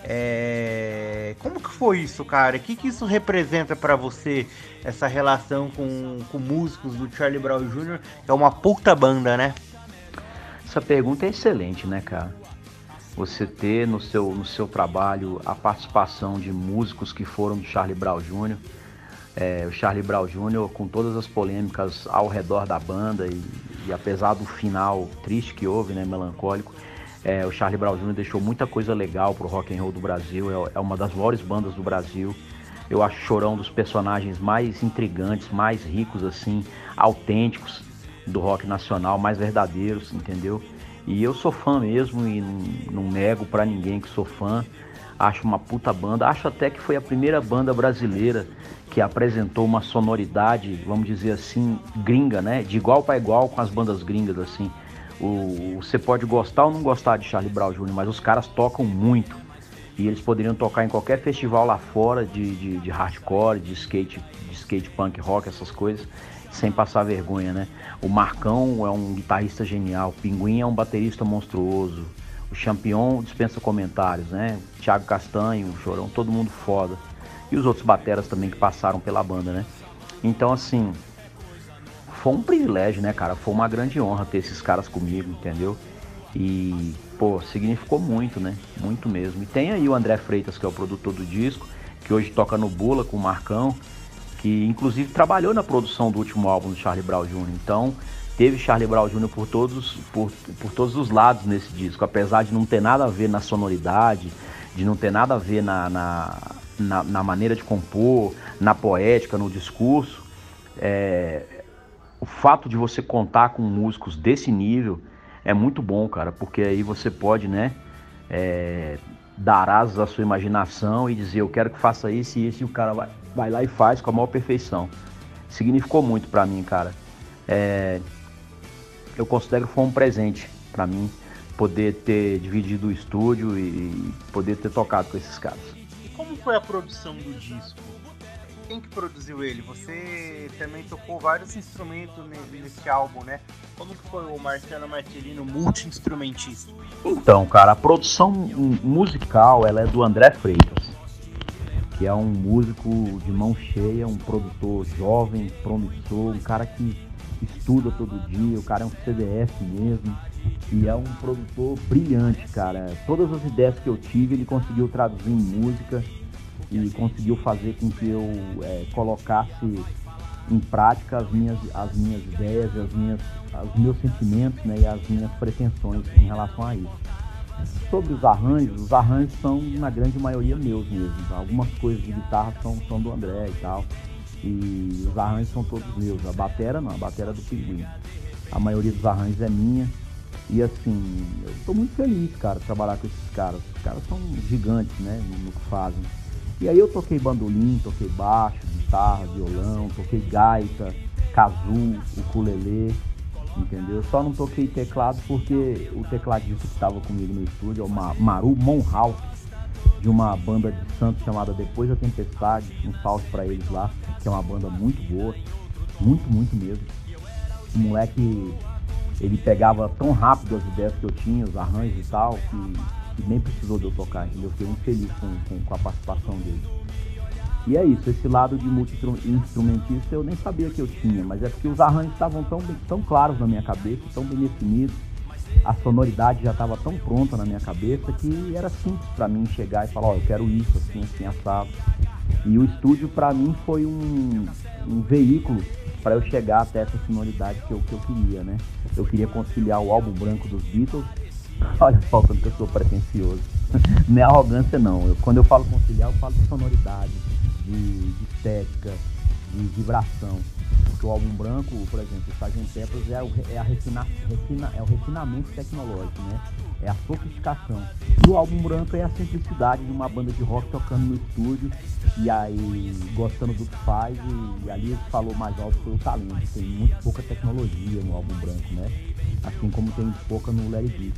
Como que foi isso, cara? O que isso representa pra você, essa relação com músicos do Charlie Brown Jr., que é uma puta banda, né? Essa pergunta é excelente, né, cara? Você ter no seu trabalho a participação de músicos que foram do Charlie Brown Jr., o Charlie Brown Jr., com todas as polêmicas ao redor da banda e apesar do final triste que houve, né, melancólico, o Charlie Brown Jr. deixou muita coisa legal pro rock and roll do Brasil, é uma das maiores bandas do Brasil. Eu acho o Chorão um dos personagens mais intrigantes, mais ricos, assim, autênticos do rock nacional, mais verdadeiros, entendeu? E eu sou fã mesmo e não nego pra ninguém que sou fã. Acho uma puta banda. Acho até que foi a primeira banda brasileira que apresentou uma sonoridade, vamos dizer assim, gringa, né? De igual para igual com as bandas gringas, assim. Você pode gostar ou não gostar de Charlie Brown Jr., mas os caras tocam muito. E eles poderiam tocar em qualquer festival lá fora de hardcore, de skate punk rock, essas coisas, sem passar vergonha, né? O Marcão é um guitarrista genial, o Pinguim é um baterista monstruoso, o Champion dispensa comentários, né? Thiago Castanho, o Chorão, todo mundo foda. E os outros bateras também que passaram pela banda, né? Então, assim, foi um privilégio, né, cara? Foi uma grande honra ter esses caras comigo, entendeu? E, pô, significou muito, né? Muito mesmo. E tem aí o André Freitas, que é o produtor do disco, que hoje toca no Bula com o Marcão, que inclusive trabalhou na produção do último álbum do Charlie Brown Jr. Então, teve Charlie Brown Jr. por todos os lados nesse disco, apesar de não ter nada a ver na sonoridade, de não ter nada a ver na maneira de compor, na poética, no discurso. O fato de você contar com músicos desse nível é muito bom, cara, porque aí você pode, né, dar asas à sua imaginação e dizer, eu quero que faça isso e isso, e o cara vai lá e faz com a maior perfeição. Significou muito pra mim, cara. Eu considero que foi um presente pra mim poder ter dividido o estúdio e poder ter tocado com esses caras. E como foi a produção do disco? Quem que produziu ele? Você também tocou vários instrumentos nesse álbum, né? Como que foi o Marciano Martellino, multi-instrumentista? Então, cara, a produção musical, ela é do André Freitas, que é um músico de mão cheia, um produtor jovem, promissor, um cara que estuda todo dia, o cara é um CDF mesmo, e é um produtor brilhante, cara. Todas as ideias que eu tive, ele conseguiu traduzir em música e conseguiu fazer com que eu colocasse em prática as minhas ideias, os meus sentimentos, né, e as minhas pretensões em relação a isso. Sobre os arranjos são na grande maioria meus mesmo. Algumas coisas de guitarra são do André e tal, e os arranjos são todos meus. A batera não, a batera é do Pinguim. A maioria dos arranjos é minha. E assim, eu tô muito feliz, cara, de trabalhar com esses caras. Os caras são gigantes, né, no que fazem. E aí eu toquei bandolim, toquei baixo, guitarra, violão, toquei gaita, kazoo, ukulele, entendeu? Só não toquei teclado porque o tecladista que estava comigo no estúdio é o Maru Monhaupt, de uma banda de Santos chamada Depois da Tempestade. Um salve pra eles lá, que é uma banda muito boa, muito mesmo. O moleque, ele pegava tão rápido as ideias que eu tinha, os arranjos e tal, que nem precisou de eu tocar, entendeu? Eu fiquei muito feliz com a participação dele. E é isso, esse lado de multi-instrumentista eu nem sabia que eu tinha, mas é porque os arranjos estavam tão claros na minha cabeça, tão bem definidos, a sonoridade já estava tão pronta na minha cabeça que era simples para mim chegar e falar, eu quero isso, assim, assado. E o estúdio para mim foi um veículo para eu chegar até essa sonoridade que eu queria, né? Eu queria conciliar o álbum branco dos Beatles. Olha só como que eu sou pretencioso. Não é arrogância não. Quando eu falo conciliar, eu falo de sonoridade, de estética, de vibração. Porque o álbum branco, por exemplo, o Sgt. Pepper's é o refinamento tecnológico, né? É a sofisticação. E o álbum branco é a simplicidade de uma banda de rock tocando no estúdio e aí gostando do que faz, e ali o que falou mais alto foi o talento. Tem muito pouca tecnologia no álbum branco, né? Assim como tem pouca no Let It Be.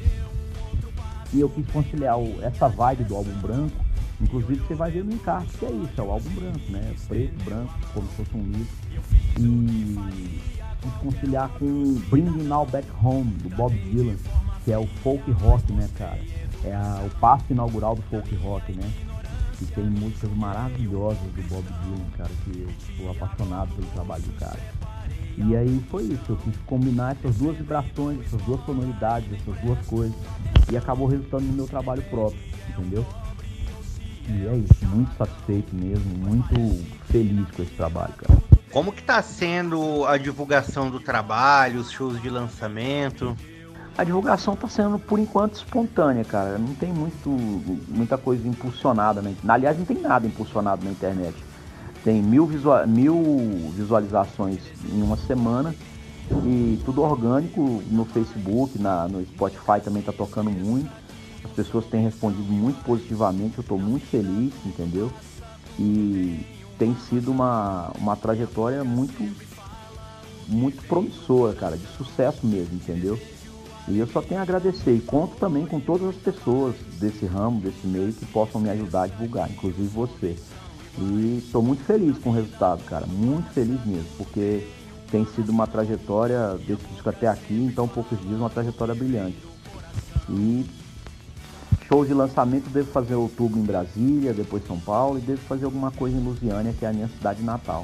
E eu quis conciliar essa vibe do álbum branco, inclusive você vai ver no encarte que é isso, é o álbum branco, né? Preto, branco, como se fosse um livro. E quis conciliar com Bringing Now Back Home, do Bob Dylan, que é o folk rock, né, cara? É o passo inaugural do folk rock, né? E tem músicas maravilhosas do Bob Dylan, cara, que eu sou apaixonado pelo trabalho do cara. E aí foi isso, eu quis combinar essas duas vibrações, essas duas sonoridades, essas duas coisas, e acabou resultando no meu trabalho próprio, entendeu? E é isso, muito satisfeito mesmo, muito feliz com esse trabalho, cara. Como que tá sendo a divulgação do trabalho, os shows de lançamento? A divulgação está sendo, por enquanto, espontânea, cara. Não tem muita coisa impulsionada, né? Aliás, não tem nada impulsionado na internet. Tem 1000 visualizações em uma semana e tudo orgânico no Facebook, no Spotify também está tocando muito. As pessoas têm respondido muito positivamente, eu estou muito feliz, entendeu? E tem sido uma trajetória muito promissora, cara, de sucesso mesmo, entendeu? E eu só tenho a agradecer e conto também com todas as pessoas desse ramo, desse meio, que possam me ajudar a divulgar, inclusive você. E estou muito feliz com o resultado, cara, muito feliz mesmo, porque tem sido uma trajetória, desse disco até aqui, em tão poucos dias, uma trajetória brilhante. E show de lançamento devo fazer outubro em Brasília, depois São Paulo, e devo fazer alguma coisa em Lusiânia, que é a minha cidade natal.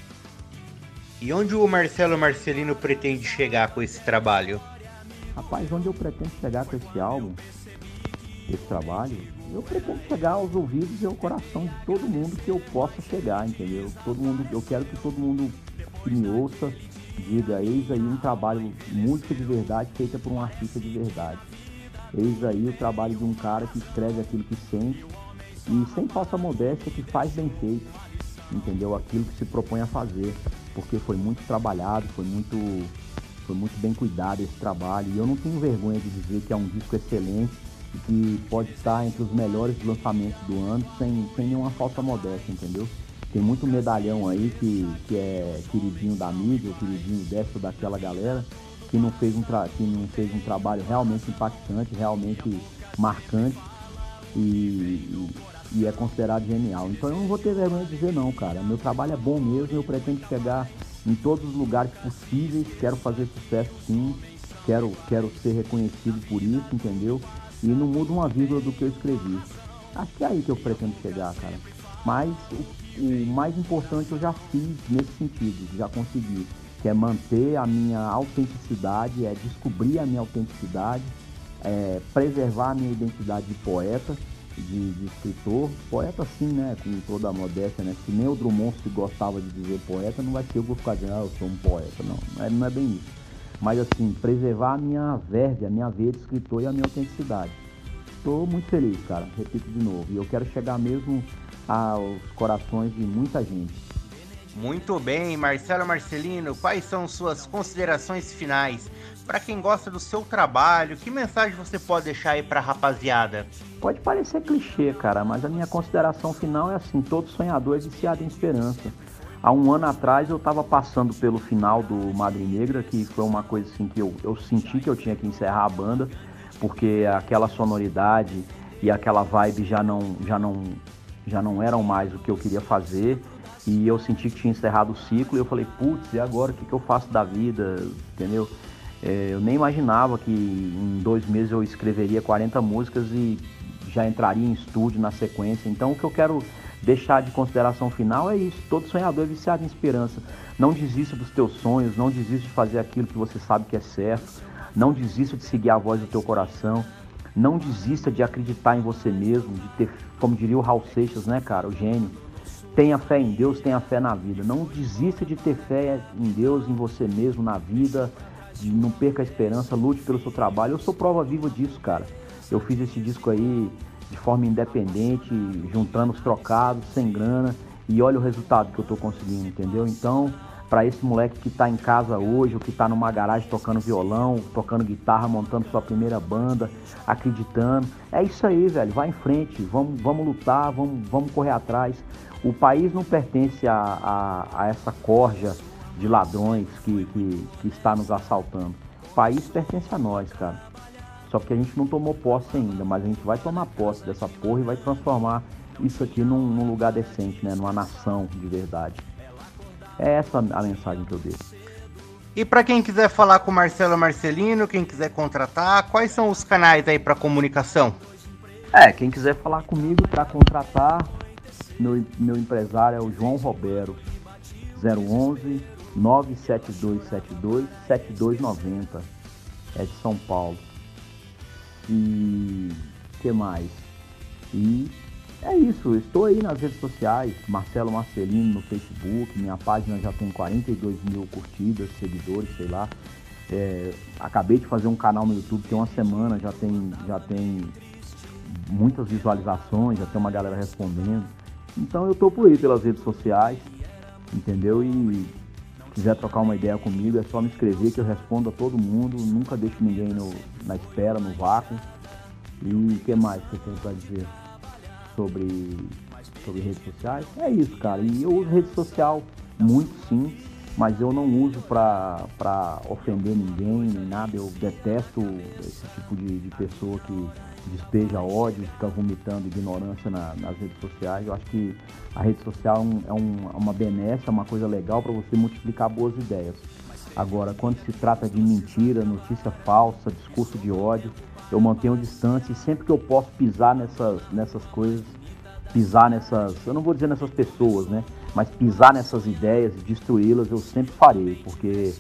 E onde o Marcelo Marcelino pretende chegar com esse trabalho? Rapaz, onde eu pretendo chegar com esse álbum, esse trabalho, eu pretendo chegar aos ouvidos e ao coração de todo mundo que eu possa chegar, entendeu? Eu quero que todo mundo que me ouça diga, eis aí um trabalho, música de verdade feita por um artista de verdade. Eis aí o trabalho de um cara que escreve aquilo que sente e sem falsa modéstia, que faz bem feito, entendeu? Aquilo que se propõe a fazer, porque foi muito trabalhado, foi muito bem cuidado esse trabalho, e eu não tenho vergonha de dizer que é um disco excelente e que pode estar entre os melhores lançamentos do ano, sem nenhuma falsa modéstia, entendeu? Tem muito medalhão aí que é queridinho da mídia, o queridinho dessa daquela galera, que não fez um trabalho realmente impactante, realmente marcante e é considerado genial. Então eu não vou ter vergonha de dizer não, cara. Meu trabalho é bom mesmo, eu pretendo chegar em todos os lugares possíveis, quero fazer sucesso sim, quero ser reconhecido por isso, entendeu? E não mudo uma vírgula do que eu escrevi. Acho que é aí que eu pretendo chegar, cara. Mas o mais importante eu já fiz nesse sentido, já consegui, que é manter a minha autenticidade, é descobrir a minha autenticidade, preservar a minha identidade de poeta, de escritor, poeta sim, né, com toda a modéstia, né, que nem o Drummond, se gostava de dizer poeta, não vai ser eu que vou ficar dizendo, eu sou um poeta, não é bem isso. Mas assim, preservar a minha verve, a minha veia de escritor e a minha autenticidade. Estou muito feliz, cara, repito de novo, e eu quero chegar mesmo aos corações de muita gente. Muito bem, Marcelo Marcelino, quais são suas considerações finais? Para quem gosta do seu trabalho, que mensagem você pode deixar aí para a rapaziada? Pode parecer clichê, cara, mas a minha consideração final é assim, todo sonhador é viciado em esperança. Há um ano atrás eu estava passando pelo final do Madre Negra, que foi uma coisa assim que eu senti que eu tinha que encerrar a banda, porque aquela sonoridade e aquela vibe já não eram mais o que eu queria fazer, e eu senti que tinha encerrado o ciclo, e eu falei, putz, e agora o que eu faço da vida, entendeu? Eu nem imaginava que em 2 meses eu escreveria 40 músicas e já entraria em estúdio na sequência. Então o que eu quero deixar de consideração final é isso, todo sonhador é viciado em esperança. Não desista dos teus sonhos, não desista de fazer aquilo que você sabe que é certo, não desista de seguir a voz do teu coração, não desista de acreditar em você mesmo, de ter, como diria o Raul Seixas, né, cara, o gênio, tenha fé em Deus, tenha fé na vida. Não desista de ter fé em Deus, em você mesmo, na vida, não perca a esperança, lute pelo seu trabalho. Eu sou prova viva disso, cara. Eu fiz esse disco aí de forma independente, juntando os trocados, sem grana, e olha o resultado que eu tô conseguindo, entendeu? Então, para esse moleque que tá em casa hoje, ou que tá numa garagem tocando violão, tocando guitarra, montando sua primeira banda, acreditando. É isso aí, velho, vai em frente, vamos lutar, vamos correr atrás. O país não pertence a essa corja de ladrões que está nos assaltando. O país pertence a nós, cara. Só que a gente não tomou posse ainda, mas a gente vai tomar posse dessa porra e vai transformar isso aqui num lugar decente, né? Numa nação de verdade. É essa a mensagem que eu dei. E para quem quiser falar com o Marcelo Marcelino, quem quiser contratar, quais são os canais aí para comunicação? Quem quiser falar comigo para contratar, meu empresário é o João Robero, 011 97272 7290, é de São Paulo. E que mais? E é isso, eu estou aí nas redes sociais, Marcelo Marcelino no Facebook, minha página já tem 42 mil curtidas, seguidores, sei lá. Acabei de fazer um canal no YouTube, tem uma semana, já tem muitas visualizações, já tem uma galera respondendo. Então eu tô por aí pelas redes sociais, entendeu? E quiser trocar uma ideia comigo, é só me escrever que eu respondo a todo mundo, nunca deixo ninguém na espera, no vácuo. E o que mais você tem pra dizer sobre redes sociais? É isso, cara. E eu uso rede social muito, sim, mas eu não uso pra ofender ninguém, nem nada. Eu detesto esse tipo de pessoa que despeja ódio, fica vomitando ignorância nas redes sociais. Eu acho que a rede social é uma benesse, é uma coisa legal para você multiplicar boas ideias. Agora, quando se trata de mentira, notícia falsa, discurso de ódio, eu mantenho distância e sempre que eu posso pisar nessas coisas, eu não vou dizer nessas pessoas, né? Mas pisar nessas ideias e destruí-las eu sempre farei, porque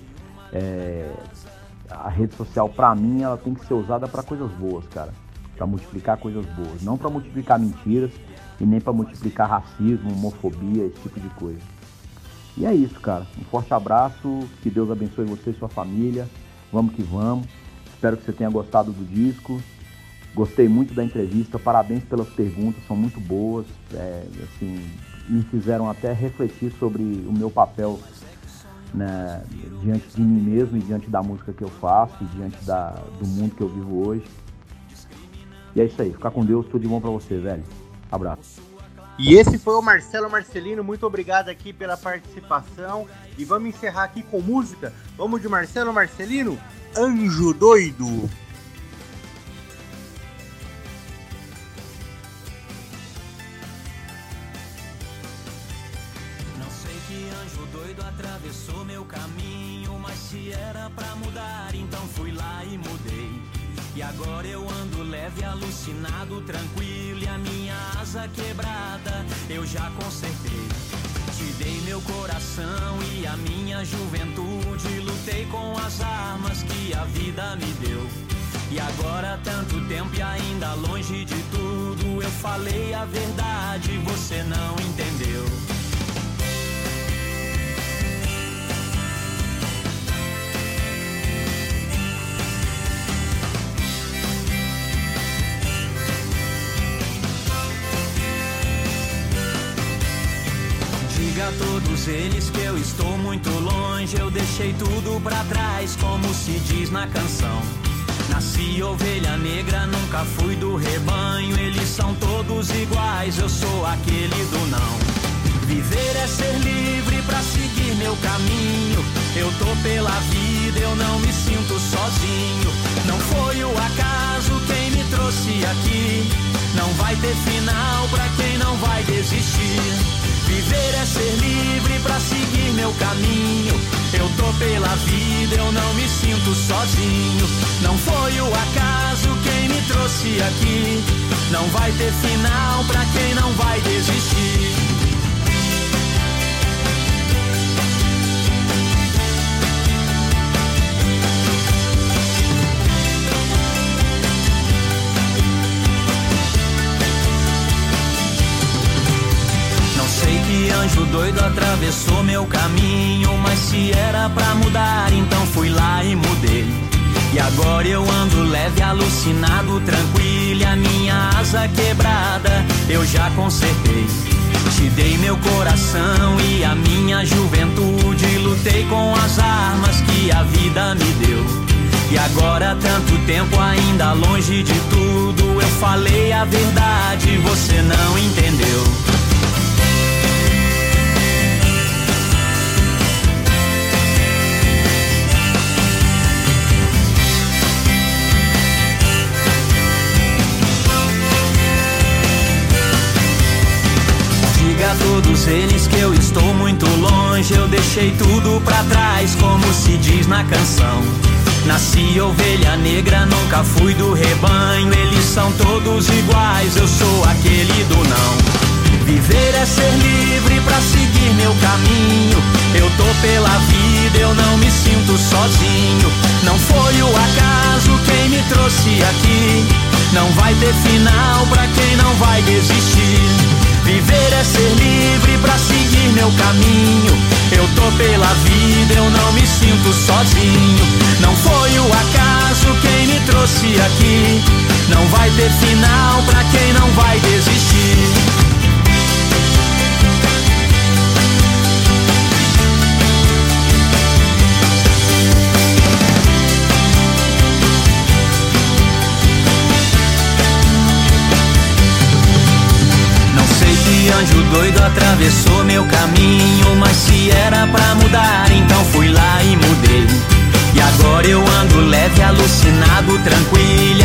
a rede social, para mim, ela tem que ser usada para coisas boas, cara. Para multiplicar coisas boas, não para multiplicar mentiras e nem para multiplicar racismo, homofobia, esse tipo de coisa. E é isso, cara. Um forte abraço, que Deus abençoe você e sua família. Vamos que vamos. Espero que você tenha gostado do disco. Gostei muito da entrevista, parabéns pelas perguntas, são muito boas. Assim, me fizeram até refletir sobre o meu papel, né, diante de mim mesmo e diante da música que eu faço e diante do mundo que eu vivo hoje. E é isso aí, fica com Deus, tudo de bom pra você, velho. Abraço. E esse foi o Marcelo Marcelino, muito obrigado aqui pela participação. E vamos encerrar aqui com música. Vamos de Marcelo Marcelino, Anjo Doido. Não sei que anjo doido atravessou meu caminho, mas se era pra mudar, então fui lá e mudei. E agora eu ando leve, alucinado, tranquilo, e a minha asa quebrada eu já consertei. Te dei meu coração e a minha juventude, lutei com as armas que a vida me deu. E agora tanto tempo e ainda longe de tudo, eu falei a verdade, você não entendeu. Diga a todos eles que eu estou muito longe, eu deixei tudo pra trás, como se diz na canção. Nasci ovelha negra, nunca fui do rebanho, eles são todos iguais, eu sou aquele do não. Viver é ser livre pra seguir meu caminho, eu tô pela vida, eu não me sinto sozinho. Não foi o acaso quem me trouxe aqui, não vai ter final pra quem não vai desistir. Viver é ser livre pra seguir meu caminho, eu tô pela vida, eu não me sinto sozinho. Não foi o acaso quem me trouxe aqui, não vai ter final pra quem não vai desistir. Que anjo doido atravessou meu caminho, mas se era pra mudar, então fui lá e mudei. E agora eu ando leve, alucinado, tranquilo, e a minha asa quebrada eu já consertei. Te dei meu coração e a minha juventude, lutei com as armas que a vida me deu. E agora, tanto tempo ainda longe de tudo, eu falei a verdade, você não entendeu. Diga a todos eles que eu estou muito longe, eu deixei tudo pra trás, como se diz na canção. Nasci ovelha negra, nunca fui do rebanho, eles são todos iguais, eu sou aquele do não. Viver é ser livre pra seguir meu caminho, eu tô pela vida, eu não me sinto sozinho. Não foi o acaso quem me trouxe aqui, não vai ter final pra quem não vai desistir. Viver é ser livre pra seguir meu caminho, eu tô pela vida, eu não me sinto sozinho. Não foi o acaso quem me trouxe aqui, não vai ter final pra quem não vai desistir. Anjo doido atravessou meu caminho, mas se era pra mudar, então fui lá e mudei. E agora eu ando leve, alucinado, tranquilo,